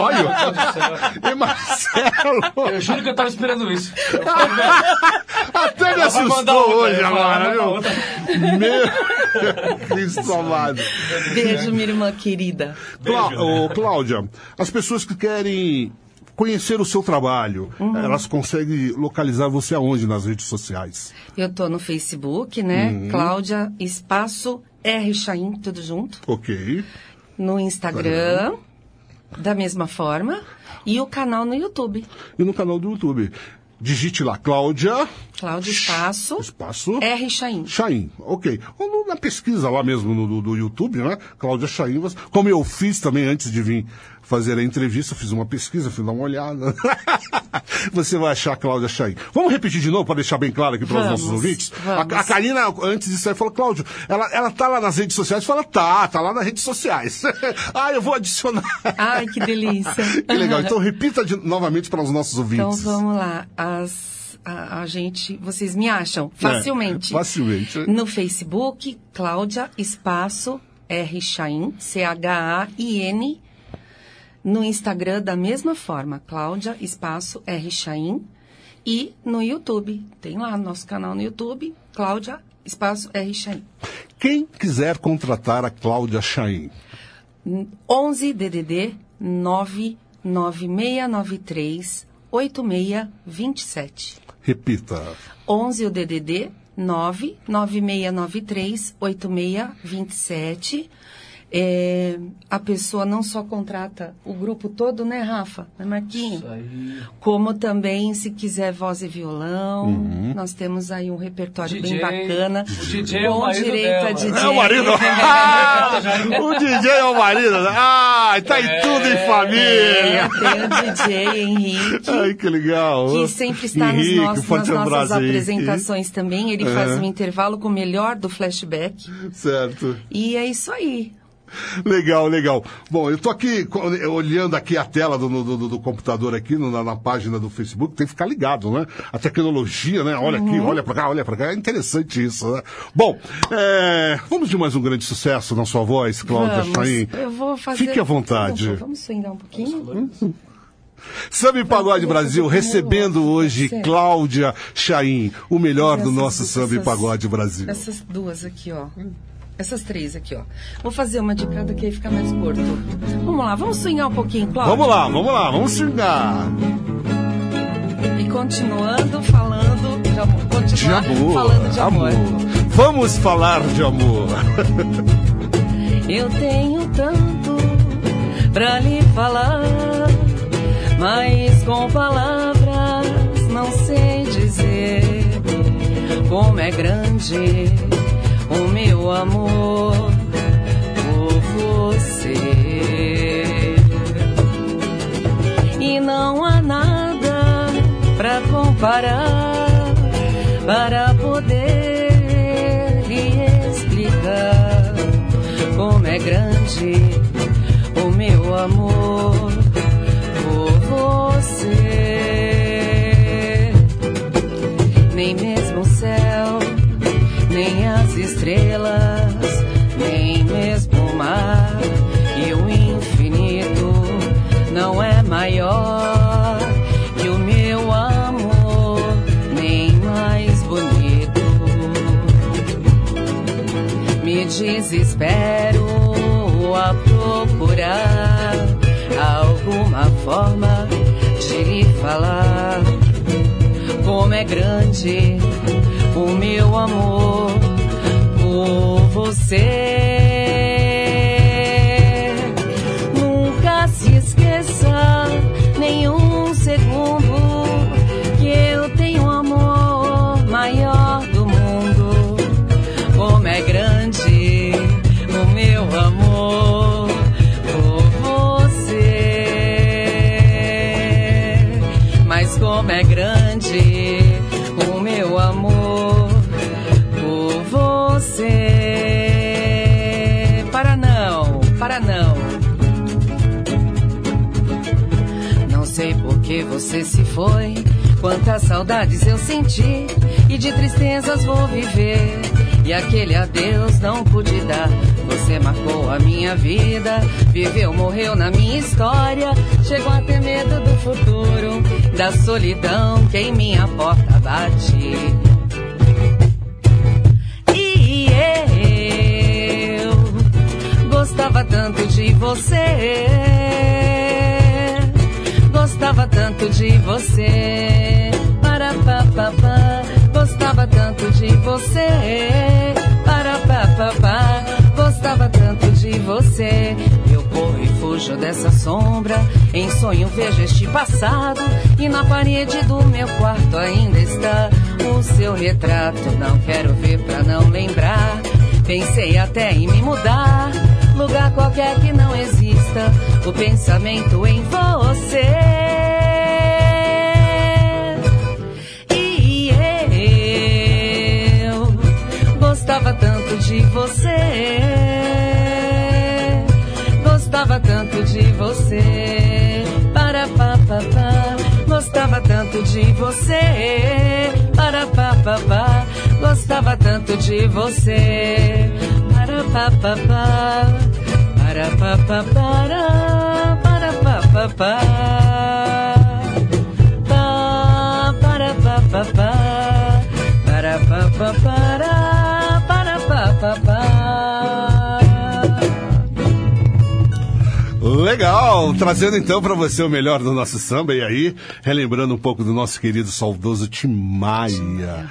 G: E Marcelo?
J: Eu juro que eu tava esperando isso.
G: Até me assustou hoje agora, viu? Meu Cristo amado.
H: Beijo, minha irmã querida.
G: Cláudia, as pessoas que querem conhecer o seu trabalho, elas conseguem localizar você aonde nas redes sociais?
H: Eu tô no Facebook, né? Cláudia Espaço R. Chaim, tudo junto.
G: Ok.
H: No Instagram, da mesma forma. E o canal no YouTube.
G: E no canal do YouTube. Digite lá, Cláudia
H: Espaço R. Chaim.
G: Chaim, ok. Ou na pesquisa lá mesmo do YouTube, né? Cláudia Chaim, como eu fiz também antes de vir fazer a entrevista, eu fiz uma pesquisa, fui dar uma olhada. Você vai achar a Cláudia Chaim. Vamos repetir de novo para deixar bem claro aqui para os nossos ouvintes? A Karina, antes disso aí, falou, Cláudio, ela tá lá nas redes sociais? Fala, tá lá nas redes sociais. Eu vou adicionar.
H: Ai, que delícia.
G: Que legal. Então repita novamente para os nossos ouvintes.
H: Então vamos lá. A gente, vocês me acham facilmente.
G: Facilmente.
H: No Facebook, Cláudia Espaço R. Chaim, CHAIN. No Instagram, da mesma forma, Cláudia Espaço R. Chaim. E no YouTube, tem lá no nosso canal no YouTube, Cláudia Espaço R. Chaim.
G: Quem quiser contratar a Cláudia Chaim?
H: 11 DDD 99693 8627.
G: Repita.
H: 11 o DDD 99693 8627. A pessoa não só contrata o grupo todo, né, Rafa? Né, Marquinhos?
J: Isso aí.
H: Como também, se quiser voz e violão, nós temos aí um repertório
J: DJ,
H: bem bacana.
J: O DJ é
H: com
J: o marido
H: direito
J: dela.
H: a DJ.
G: É o marido? O DJ é o marido? Tá em tudo em família.
H: Tem o DJ Henrique.
G: Ai, que legal.
H: Que sempre está
G: Henrique,
H: nas nossas apresentações
G: aí.
H: também. Ele faz um intervalo com o melhor do flashback.
G: Certo.
H: E é isso aí.
G: Legal. Bom, eu tô aqui olhando aqui a tela do computador aqui na página do Facebook, tem que ficar ligado, né? A tecnologia, né? Olha aqui, olha pra cá. É interessante isso, né? Bom, vamos de mais um grande sucesso na sua voz, Cláudia Chaim.
H: Eu vou fazer...
G: Fique à vontade.
H: Vamos swingar um pouquinho?
G: Samba e Pagode Brasil, recebendo hoje Cláudia Chaim, o melhor do nosso Samba e Pagode Brasil.
H: Essas duas aqui, ó. Essas três aqui, ó. Vou fazer uma de cada que aí fica mais curto. Vamos lá, vamos swingar um pouquinho, Cláudia?
G: Vamos lá, vamos swingar.
H: E continuando falando de amor. Falando de amor.
G: Vamos falar de amor.
H: Eu tenho tanto pra lhe falar, mas com palavras não sei dizer como é grande o meu amor por você. E não há nada pra comparar, para poder lhe explicar como é grande o meu amor por você. Nem mesmo o céu, nem as estrelas, nem mesmo o mar e o infinito não é maior que o meu amor, nem mais bonito. Me desespero a procurar alguma forma de lhe falar como é grande o meu amor por você. Nunca se esqueça, nenhum segundo, que eu tenho um amor maior do mundo. Como é grande o meu amor por você. Mas como é grande o meu amor por você. Para não. Não sei por que você se foi, quantas saudades eu senti, e de tristezas vou viver, e aquele adeus não pude dar. Você marcou a minha vida, viveu, morreu na minha história, chegou a ter medo do futuro, da solidão que em minha porta bate. E eu gostava tanto de você, gostava tanto de você, para papapá. Gostava tanto de você, para papapá. Gostava tanto de você. Eu corro e fujo dessa sombra, em sonho vejo este passado, e na parede do meu quarto ainda está o seu retrato. Não quero ver pra não lembrar, pensei até em me mudar, lugar qualquer que não exista o pensamento em você. E eu gostava tanto de você, gostava tanto de você, para papapá. Gostava tanto de você, para papapá. Gostava tanto de você, para papapá. Para papapá, para papapá. Para papapá, para papapá, para papapá.
G: Legal, trazendo então pra você o melhor do nosso samba, e aí, relembrando um pouco do nosso querido saudoso Tim Maia.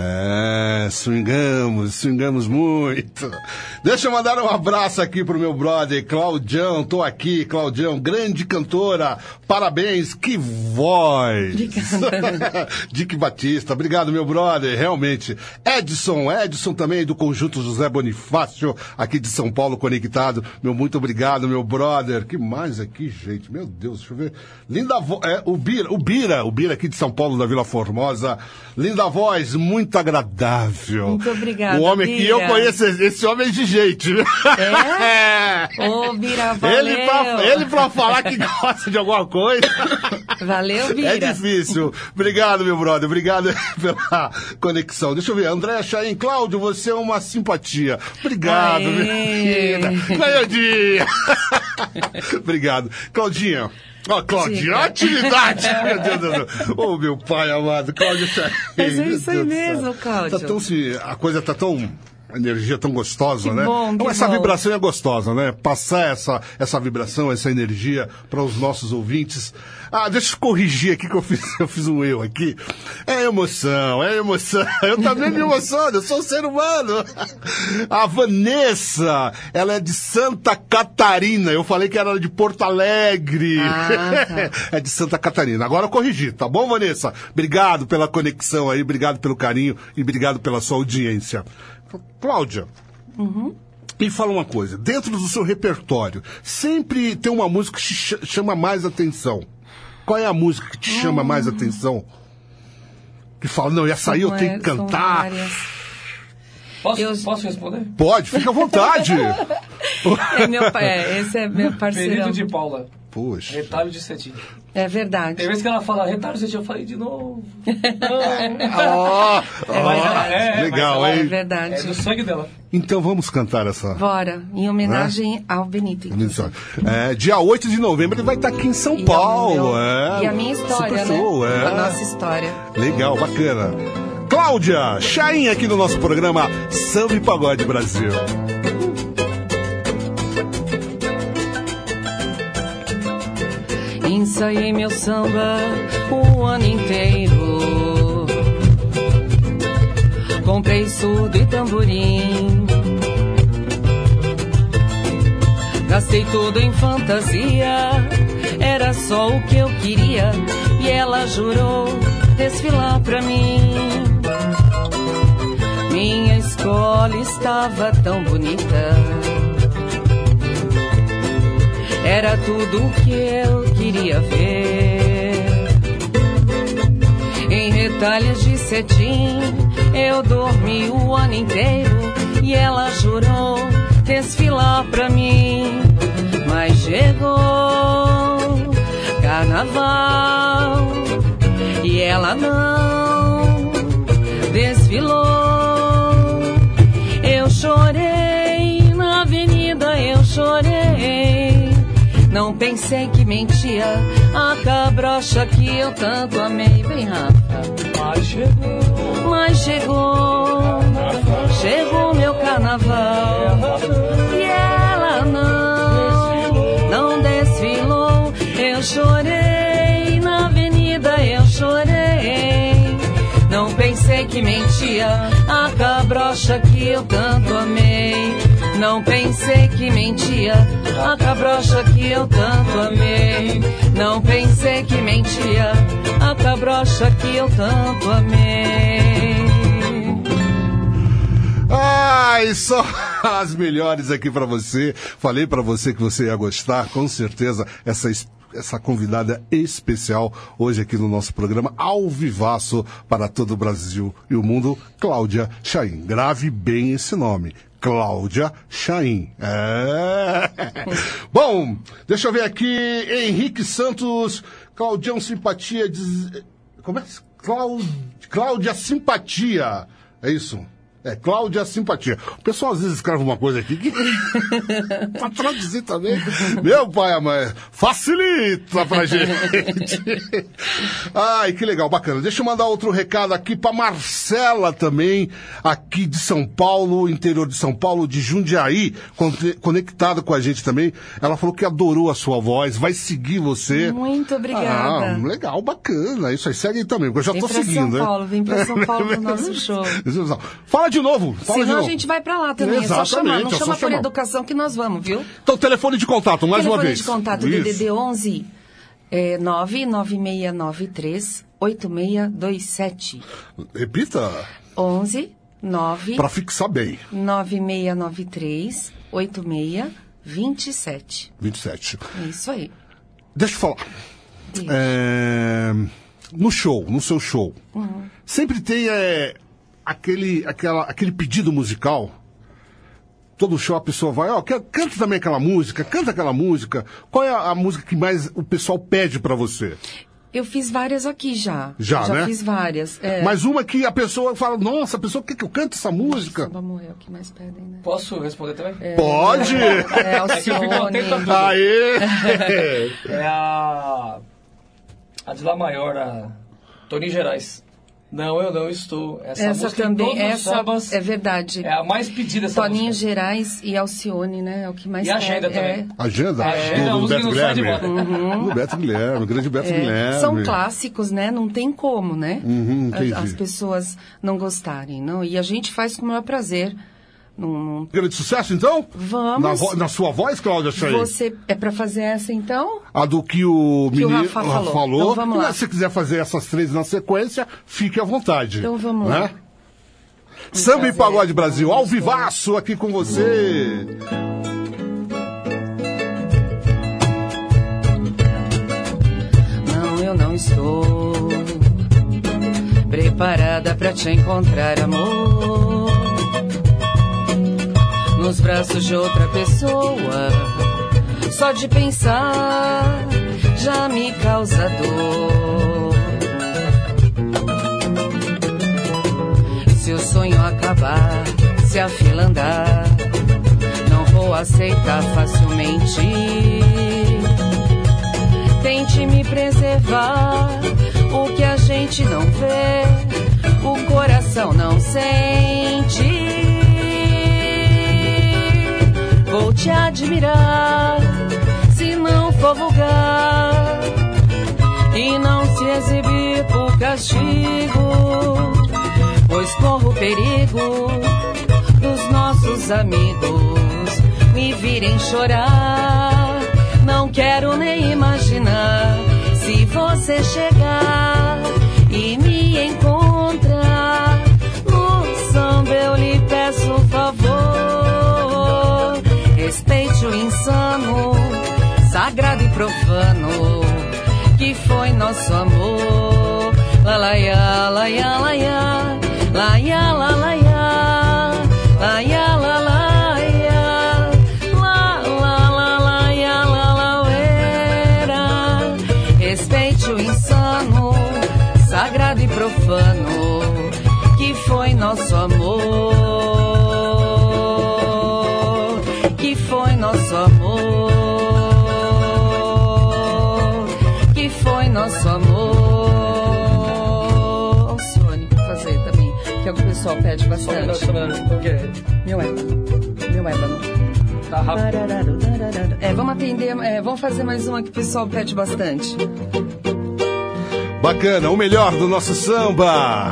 G: Swingamos muito. Deixa eu mandar um abraço aqui pro meu brother Claudião, tô aqui, Claudião, grande cantora, parabéns, que voz. Dick Batista, obrigado meu brother, realmente. Edson também do Conjunto José Bonifácio, aqui de São Paulo, conectado, muito obrigado meu brother. Que mais aqui, gente? Meu Deus, deixa eu ver. Linda voz, o Bira aqui de São Paulo, da Vila Formosa. Linda voz, muito agradável.
H: Muito obrigada,
G: o homem Bira. Que eu conheço, esse homem é de jeito.
H: Ô, Bira, valeu.
G: Ele pra falar que gosta de alguma coisa.
H: Valeu, Bira.
G: É difícil. Obrigado, meu brother. Obrigado pela conexão. Deixa eu ver. André Chaim, Cláudio, você é uma simpatia. Obrigado, minha querida. Meio-dia. Obrigado. Claudinha. Claudinha, atividade! Meu Deus do céu. Ô, meu pai amado, Cláudio.
H: Mas é isso aí mesmo, Cláudio.
G: A coisa tá tão... A energia tão gostosa,
H: que
G: né?
H: Bom,
G: então, essa vibração é gostosa, né? Passar essa vibração, essa energia para os nossos ouvintes. Deixa eu corrigir aqui que eu fiz um erro aqui. É emoção. Eu também me emociono, eu sou um ser humano. A Vanessa, ela é de Santa Catarina. Eu falei que era de Porto Alegre.
H: Tá.
G: É de Santa Catarina. Agora eu corrigi, tá bom, Vanessa? Obrigado pela conexão aí, obrigado pelo carinho e obrigado pela sua audiência. Cláudia, me fala uma coisa, dentro do seu repertório, sempre tem uma música que te chama mais atenção. Qual é a música que te chama mais atenção? Que fala, não, essa aí eu tenho que cantar.
J: Posso responder?
G: Pode, fica à vontade.
H: Esse é meu parceirão.
J: Período de Paula.
G: Poxa.
J: Retalho de cetim.
H: É verdade.
J: Tem vezes que ela fala retalho de cetim, eu falei de novo.
G: Legal, hein?
H: É verdade.
J: É do sangue dela.
G: Então vamos cantar essa.
H: Bora, em homenagem ao Benito.
G: Dia 8 de novembro ele vai estar aqui em São Paulo.
H: E a minha história,
G: super show,
H: né? A nossa história.
G: Legal, bacana. Cláudia Chaim aqui no nosso programa Samba e Pagode Brasil.
H: Ensaiei meu samba o ano inteiro, Comprei surdo e tamborim. Gastei tudo em fantasia, era só o que eu queria. E ela jurou desfilar pra mim. Minha escola estava tão bonita, era tudo o que eu queria ver. Em retalhos de cetim eu dormi o ano inteiro. E ela jurou desfilar pra mim. Mas chegou carnaval e ela não desfilou. Eu chorei na avenida, eu chorei. Não pensei que mentia a cabrocha que eu tanto amei. Vem, Rafa. Mas chegou, chegou meu carnaval. E ela não desfilou. Eu chorei na avenida, eu chorei. Não pensei que mentia a cabrocha que eu tanto amei. Não pensei que mentia a cabrocha que eu tanto amei. Não pensei que mentia a cabrocha que eu tanto amei.
G: Ai, só as melhores aqui pra você. Falei pra você que você ia gostar, com certeza, essa convidada especial hoje aqui no nosso programa, ao vivaço para todo o Brasil e o mundo, Cláudia Chain. Grave bem esse nome. Cláudia Chain. É. Bom, deixa eu ver aqui. Henrique Santos, Claudião Simpatia. Como é? Cláudia Simpatia. É isso? É, Cláudia Simpatia. O pessoal às vezes escreve uma coisa aqui que pra traduzir também. Meu pai, a mãe, facilita pra gente. Ai, que legal, bacana. Deixa eu mandar outro recado aqui pra Marcela também, aqui de São Paulo, interior de São Paulo, de Jundiaí, conectada com a gente também. Ela falou que adorou a sua voz, vai seguir você.
H: Muito obrigada.
G: Ah, legal, bacana. Isso aí, segue aí também, porque eu já tô seguindo, né?
H: Vem pra São Paulo no nosso show.
G: Fala de novo.
H: Senão a gente vai pra lá também.
G: Exatamente,
H: é só chamar. Não
G: é só
H: chama por
G: chamar.
H: Educação que nós vamos, viu?
G: Então, telefone de contato, mais uma vez.
H: Telefone de contato, DDD 11 99693 8627.
G: Repita.
H: 11 9
G: Pra fixar bem.
H: 9693 8627.
G: 27.
H: É isso aí.
G: Deixa eu falar. No seu show, sempre tem aquele pedido musical. Todo show a pessoa vai, canta também aquela música, canta aquela música. Qual é a música que mais o pessoal pede pra você?
H: Eu fiz várias aqui já.
G: Já, né?
H: Já fiz várias.
G: Mas uma que a pessoa fala, nossa, a pessoa quer que eu cante essa música?
H: Samba morreu, o que mais pedem, né?
J: Posso responder também?
G: Pode!
H: Alcione.
G: Aê!
J: É a de Lá Maior, a Toninho Gerais. Não, eu não estou. Essa música
H: também,
J: essa sambas,
H: é verdade.
J: É a mais pedida essa
H: Toninho
J: música.
H: Gerais e Alcione, né? É o que mais
J: E a Agenda também.
G: Agenda? Do Beto Guilherme. Do Beto Guilherme, o grande Beto Guilherme.
H: São clássicos, né? Não tem como, né?
G: Entendi.
H: As pessoas não gostarem, não. E a gente faz com o maior prazer.
G: Grande sucesso, então?
H: Vamos.
G: Na sua voz, Cláudia Chain?
H: Você é pra fazer essa, então?
G: A do que o menino
H: Rafa falou. Então, vamos lá.
G: Se você quiser fazer essas três na sequência, fique à vontade.
H: Então vamos
G: lá. Samba e Pagode Brasil, ao vivaço aqui com você.
H: Não, eu não estou preparada pra te encontrar, amor. Nos braços de outra pessoa, só de pensar já me causa dor. Se o sonho acabar, se a fila andar, não vou aceitar facilmente. Tente me preservar, o que a gente não vê, o coração não sente. Vou te admirar, se não for vulgar, e não se exibir por castigo, pois corro perigo dos nossos amigos me virem chorar. Não quero nem imaginar se você chegar e me encontrar no samba. Eu lhe peço favor, respeite o insano, sagrado e profano que foi nosso amor. La la ya, la ya, la ya, la ya, la la ya, la ya, la la ya, la la la la ya, la la era. Respeite o insano, sagrado e profano que foi nosso amor, que foi nosso amor, que foi nosso amor. O Sônia, vou fazer também, que é o que o pessoal pede bastante. Meu ébano. Tá rápido. Vamos atender, vamos fazer mais uma que o pessoal pede bastante.
G: Bacana, o melhor do nosso samba.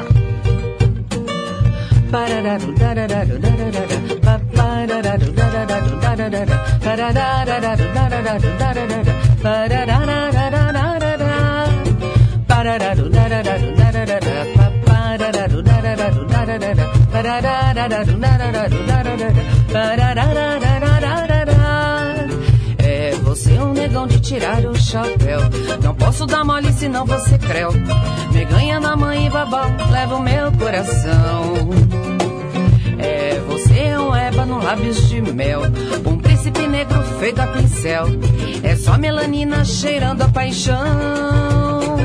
H: É você um negão de tirar o chapéu. Não posso dar mole senão você creu. Me ganha na mãe e babá, leva o meu coração. É você um ébano, lábios de mel, um príncipe negro feito a pincel. É só melanina cheirando a paixão.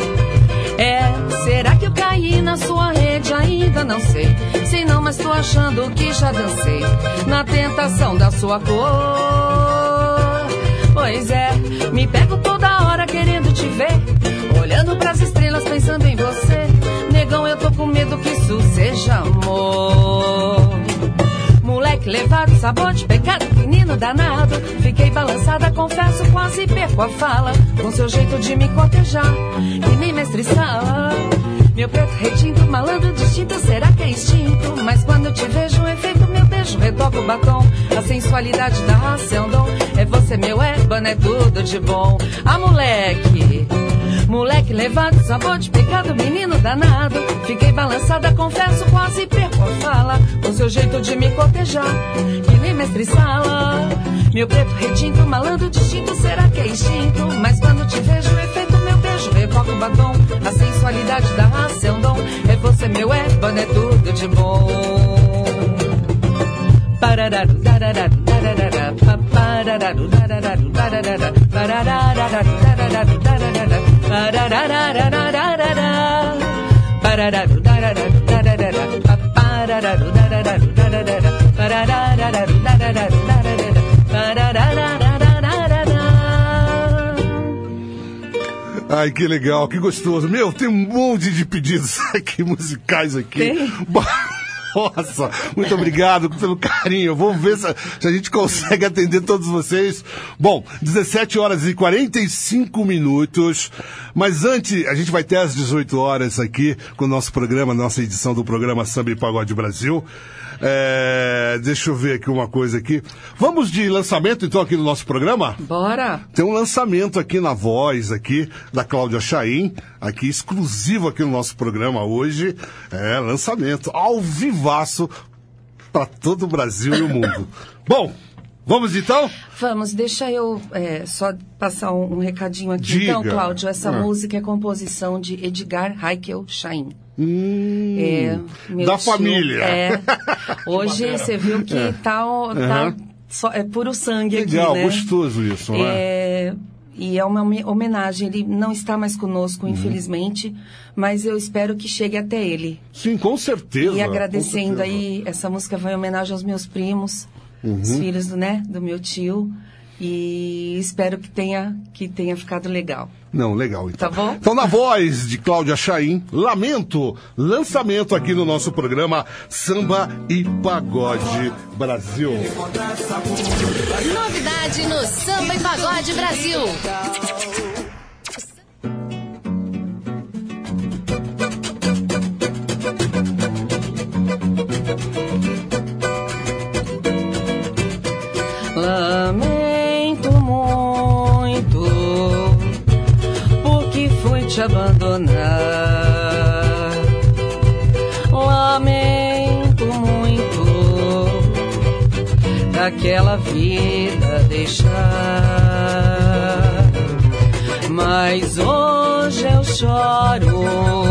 H: Será que eu caí na sua rede? Ainda não sei. Sei não, mas tô achando que já dancei na tentação da sua cor. Pois é, me pego toda hora querendo te ver, olhando pras estrelas pensando em você. Negão, eu tô com medo que isso seja amor. Moleque levado, sabor de pecado, menino danado. Fiquei balançada, confesso, quase perco a fala, com seu jeito de me cortejar, que nem mestre sala. Meu preto retinto, malandro distinto, será que é instinto? Mas quando eu te vejo, efeito meu beijo, retoca o batom. A sensualidade da raça é um dom. É você, meu ébano, é tudo de bom. Ah, moleque levado, sabor de pecado, menino danado. Fiquei balançada, confesso, quase perco a fala, com seu jeito de me cortejar, que nem mestre sala. Meu preto retinto, malandro distinto, será que é instinto? Mas quando te vejo, efeito meu beijo, retoca o batom. A sensualidade da raça é um dom. É você, meu ébano, é tudo de bom.
G: Ai, que legal, que gostoso. Meu, tem um monte de pedidos aqui, musicais aqui.
H: Tem?
G: Nossa, muito obrigado pelo carinho. Vamos ver se a gente consegue atender todos vocês. Bom, 17 horas e 45 minutos. Mas antes, a gente vai ter às 18 horas aqui com o nosso programa, nossa edição do programa Samba e Pagode Brasil. Deixa eu ver aqui uma coisa aqui. Vamos de lançamento, então, aqui no nosso programa?
H: Bora!
G: Tem um lançamento aqui na voz, aqui, da Cláudia Chaim, aqui, exclusivo aqui no nosso programa hoje. Lançamento, ao vivaço, para todo o Brasil e o mundo. Bom, vamos então?
H: Vamos, deixa eu só passar um recadinho aqui.
G: Diga.
H: Então, Cláudio, essa música é composição de Edgar Haikel Chaim.
G: Da família.
H: Hoje você viu que tá puro sangue.
G: Legal,
H: aqui, né?
G: Gostoso isso, né?
H: E é uma homenagem. Ele não está mais conosco, infelizmente, mas eu espero que chegue até ele.
G: Sim, com certeza.
H: E agradecendo aí, essa música vai em homenagem aos meus primos, os filhos do meu tio. E espero que tenha ficado legal.
G: Não, legal, então.
H: Tá bom?
G: Então, na voz de Cláudia Chaim, Lamento, lançamento aqui no nosso programa Samba e Pagode Brasil.
A: Novidade no Samba e Pagode Brasil.
H: te abandonar. Lamento muito daquela vida deixar, mas hoje eu choro,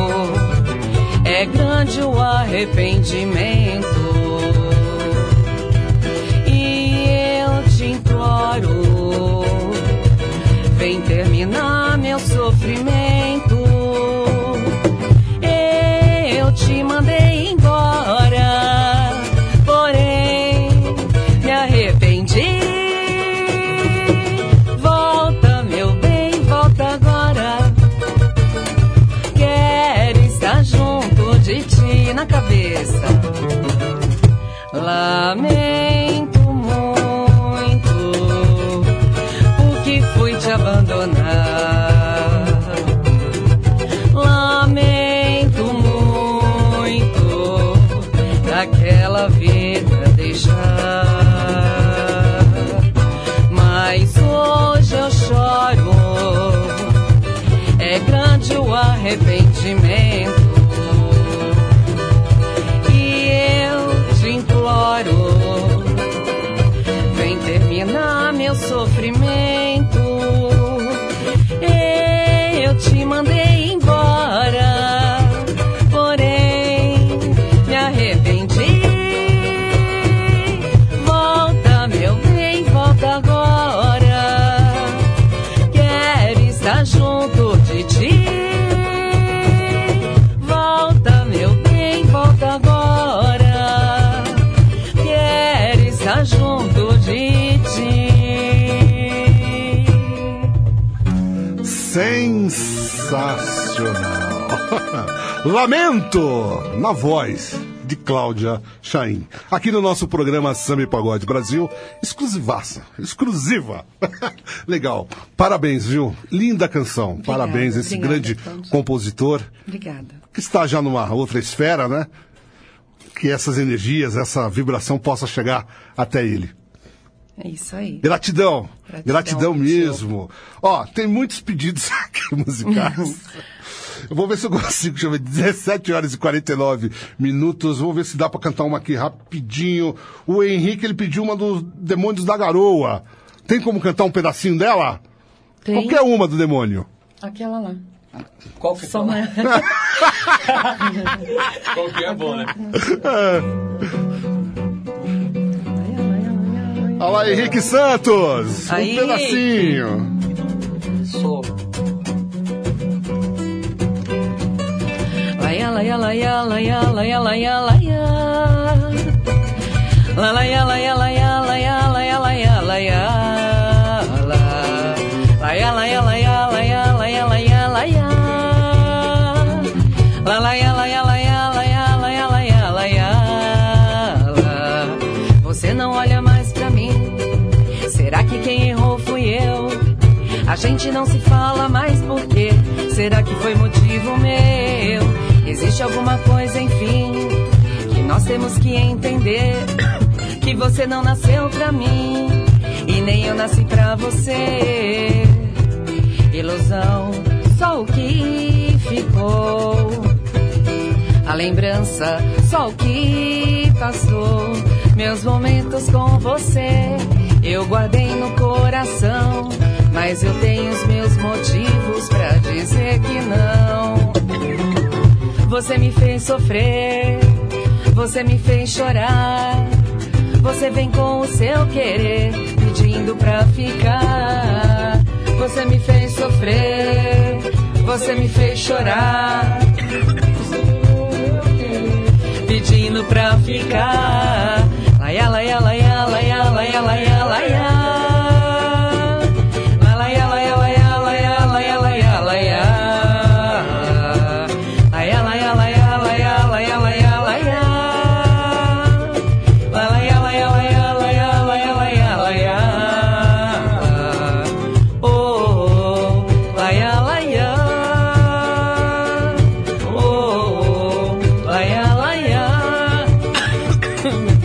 H: é grande o arrependimento, e eu te imploro, vem terminar meu sofrimento. Eu te mandei embora, porém me arrependi. Volta, meu bem, volta agora. Quero estar junto de ti na cabeça. Lamento muito porque fui te abandonar. Lamento muito daquela vida deixar, mas hoje eu choro, é grande o arrependimento, e eu te imploro, vem terminar meu sofrimento. Eu te mandei embora, porém me arrependi. Volta, meu bem, volta agora. Quero estar junto de ti. Volta, meu bem, volta agora. Quero estar junto de ti.
G: Sensacional. Lamento, na voz de Cláudia Chaim. Aqui no nosso programa Samba e Pagode Brasil, exclusivaça, exclusiva. Legal. Parabéns, viu? Linda canção. Obrigada, parabéns a esse grande compositor.
H: Obrigada.
G: Que está já numa outra esfera, né? Que essas energias, essa vibração possa chegar até ele.
H: É isso aí.
G: Gratidão. Gratidão mesmo. Ó, tem muitos pedidos aqui musicais. Eu vou ver se eu consigo, deixa eu ver, 17 horas e 49 minutos. Vou ver se dá pra cantar uma aqui rapidinho. O Henrique, ele pediu uma dos Demônios da Garoa. Tem como cantar um pedacinho dela?
H: Tem.
G: Qualquer uma do Demônio.
H: Aquela lá.
J: Qual que
H: Só
J: é? Qual que é bom, né?
G: Olha lá, Henrique Santos.
H: Aí.
G: Um pedacinho.
J: Sou.
H: Laia, laia, laia, laia, laia, laia, laia. La laia, laia, laia, laia, laia, laia, laia. Laia, laia, laia, laia, laia, laia, laia. La laia, laia, laia, laia, laia, laia, laia. Você não olha mais pra mim. Será que quem errou fui eu? A gente não se fala mais por quê? Será que foi motivo meu? Existe alguma coisa, enfim, que nós temos que entender. Que você não nasceu pra mim e nem eu nasci pra você. Ilusão, só o que ficou. A lembrança, só o que passou. Meus momentos com você eu guardei no coração, mas eu tenho os meus motivos pra dizer que não. Você me fez sofrer, você me fez chorar. Você vem com o seu querer, pedindo pra ficar. Você me fez sofrer, você me fez chorar, pedindo pra ficar. Laia, laia, laia, laia, laia, laia, laia. Laia, laia, laia, laia, laia, laia, laia. Laia, laia, laia, laia, laia, laia, laia. Laia, laia, laia, laia, laia, laia, laia. Oh, laia, laia. Oh, laia, laia.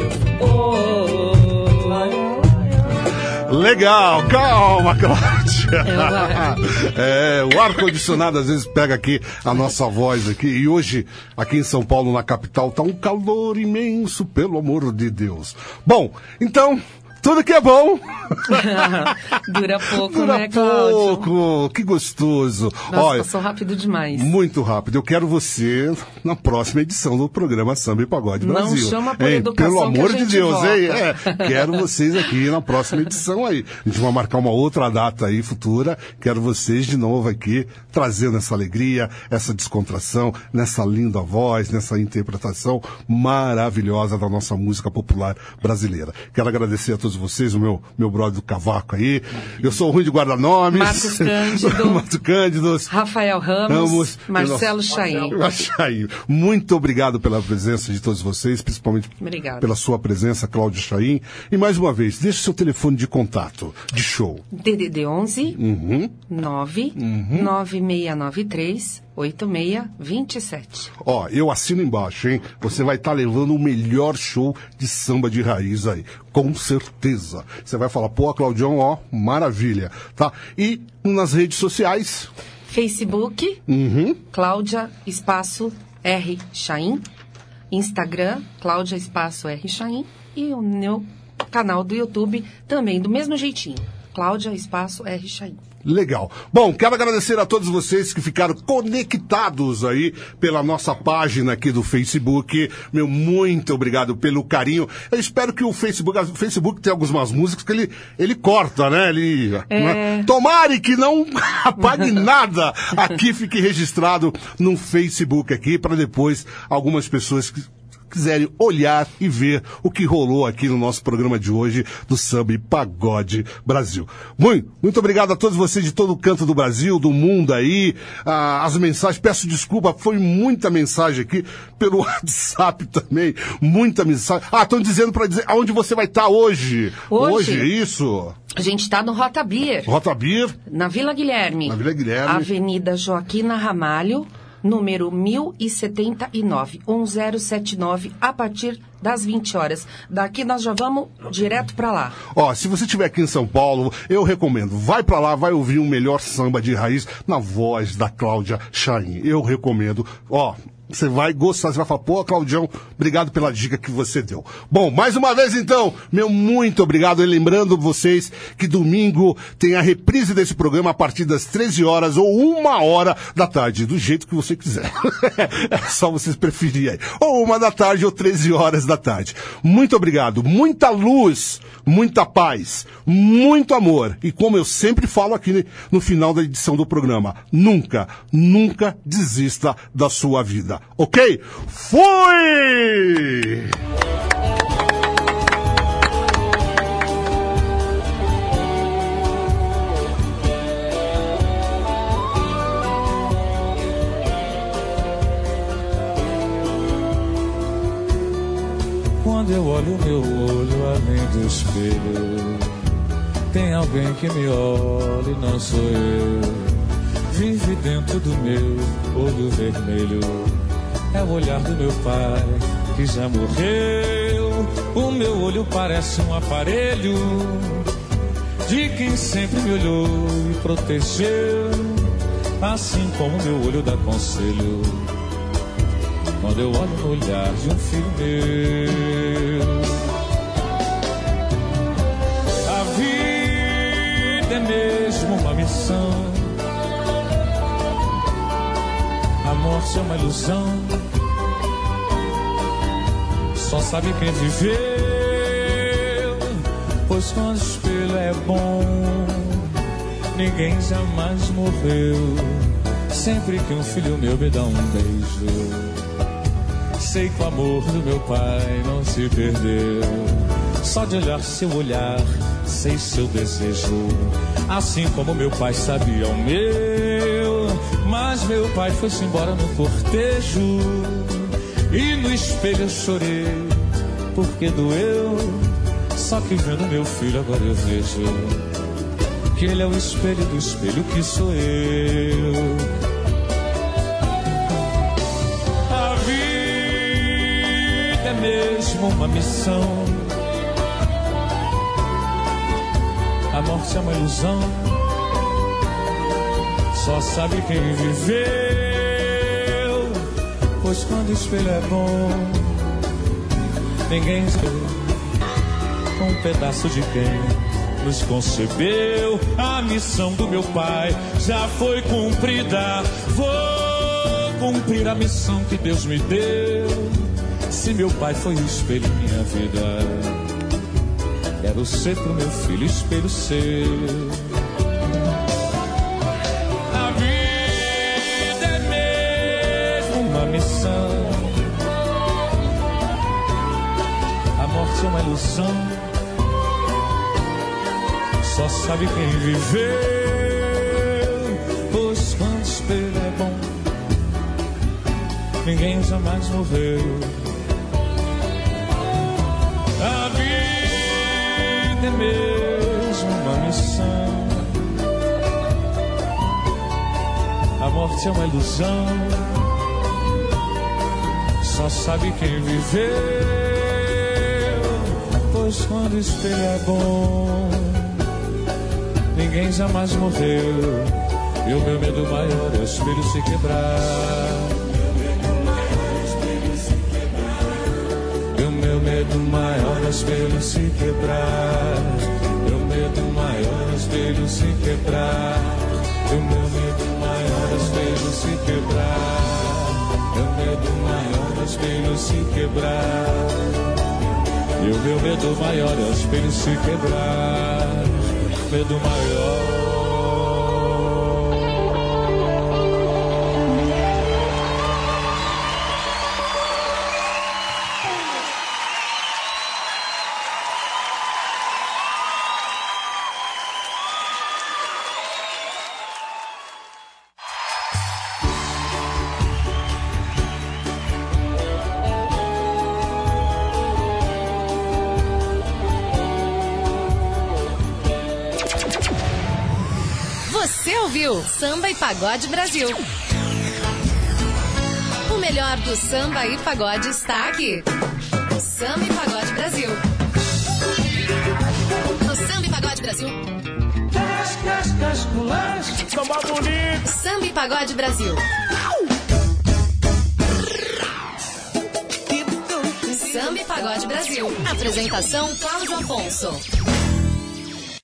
G: Legal, calma, Cláudio. O ar-condicionado às vezes pega aqui a nossa voz aqui. E hoje, aqui em São Paulo, na capital, tá um calor imenso, pelo amor de Deus. Bom, então... Tudo que é bom.
H: Dura pouco,
G: Dura
H: né, Cláudio?
G: pouco. Que gostoso.
H: Nossa,
G: Olha,
H: passou rápido demais.
G: muito rápido. Eu quero você na próxima edição do programa Samba e Pagode
H: Não
G: Brasil.
H: chama por educação,
G: pelo amor
H: que a
G: de
H: gente
G: Deus,
H: volta.
G: hein? Quero vocês aqui na próxima edição aí. A gente vai marcar uma outra data aí futura. Quero vocês de novo aqui, trazendo essa alegria, essa descontração, nessa linda voz, nessa interpretação maravilhosa da nossa música popular brasileira. Quero agradecer a todos vocês, o meu brother do Cavaco aí. Eu sou o Ruim de Guarda-Nomes.
H: Marcos Cândido.
G: Marcos Cândido.
H: Rafael Ramos. Marcelo Chaim.
G: Chaim. Muito obrigado pela presença de todos vocês, principalmente
H: Obrigado.
G: pela sua presença, Cláudio Chaim. E mais uma vez, deixe seu telefone de contato, de show.
H: DDD 11 9 9693 8627.
G: Ó, eu assino embaixo, hein? Você vai estar levando o melhor show de samba de raiz aí. Com certeza. Você vai falar, pô, Claudião, ó, maravilha. Tá? E nas redes sociais?
H: Facebook, Cláudia Espaço R Chaim. Instagram, Cláudia Espaço R Chaim. E o meu canal do YouTube também, do mesmo jeitinho. Cláudia Espaço R Chaim.
G: Legal. Bom, quero agradecer a todos vocês que ficaram conectados aí pela nossa página aqui do Facebook. Meu, muito obrigado pelo carinho. Eu espero que o Facebook tem algumas músicas que ele corta, né? Né? Tomara que não apague nada. Aqui fique registrado no Facebook aqui, para depois algumas pessoas que quiserem olhar e ver o que rolou aqui no nosso programa de hoje do Samba e Pagode Brasil. Muito obrigado a todos vocês de todo o canto do Brasil, do mundo aí, as mensagens, peço desculpa, foi muita mensagem aqui pelo WhatsApp também, muita mensagem. Estão dizendo para dizer aonde você vai estar hoje. Hoje, isso.
H: A gente está no Rota Beer.
G: Rota Beer.
H: Na Vila Guilherme.
G: Na Vila Guilherme.
H: Avenida Joaquina Ramalho, número 1079, 1079, a partir das 20 horas. Daqui nós já vamos direto para lá.
G: Ó, se você estiver aqui em São Paulo, eu recomendo, vai para lá, vai ouvir o melhor samba de raiz na voz da Cláudia Chaim. Eu recomendo. Ó, você vai gostar, você vai falar, pô, Claudião, obrigado pela dica que você deu. Bom, mais uma vez então, meu muito obrigado. E lembrando vocês que domingo tem a reprise desse programa a partir das 13 horas ou 1h da tarde, do jeito que você quiser. É só vocês preferirem aí. Ou 1 da tarde ou 13 horas da tarde. Muito obrigado, muita luz, muita paz, muito amor. E como eu sempre falo aqui no final da edição do programa, nunca desista da sua vida. Ok? Fui!
M: Quando eu olho meu olho além do espelho, tem alguém que me olha e não sou eu. Vive dentro do meu olho vermelho, é o olhar do meu pai que já morreu. O meu olho parece um aparelho de quem sempre me olhou e protegeu, assim como meu olho dá conselho quando eu olho no olhar de um filho meu. A vida é mesmo uma missão, a morte é uma ilusão, só sabe quem viveu, pois quando o espelho é bom, ninguém jamais morreu. Sempre que um filho meu me dá um beijo, sei que o amor do meu pai não se perdeu. Só de olhar seu olhar, sei seu desejo, assim como meu pai sabia o meu. Mas meu pai foi-se embora no cortejo, e no espelho eu chorei, porque doeu. Só que vendo meu filho agora eu vejo que ele é o espelho do espelho que sou eu. A vida é mesmo uma missão, a morte é uma ilusão, só sabe quem viveu. Pois quando o espelho é bom, ninguém vê um pedaço de quem nos concebeu. A missão do meu pai já foi cumprida. Vou cumprir a missão que Deus me deu. Se meu pai foi o espelho em minha vida, quero ser pro meu filho espelho seu. A vida é mesmo uma missão, a morte é uma ilusão, só sabe quem viveu. Pois quando o espelho é bom, ninguém jamais morreu. A vida é mesmo uma missão, a morte é uma ilusão, só sabe quem viveu. Pois quando o espelho é bom, ninguém jamais morreu. E o meu medo maior é o espelho se quebrar. E o meu medo maior é o espelho se quebrar. E o medo maior é o espelho se quebrar. E o meu medo maior é o espelho se quebrar. E o medo maior é o espelho se quebrar. E o meu medo maior é o espelho se quebrar. Medo maior.
A: Você ouviu Samba e Pagode Brasil. O melhor do samba e pagode está aqui. O Samba e Pagode Brasil. O Samba e Pagode Brasil.
B: Samba bonito.
A: Samba e Pagode Brasil. Samba e Pagode Brasil. Apresentação Cláudio Afonso.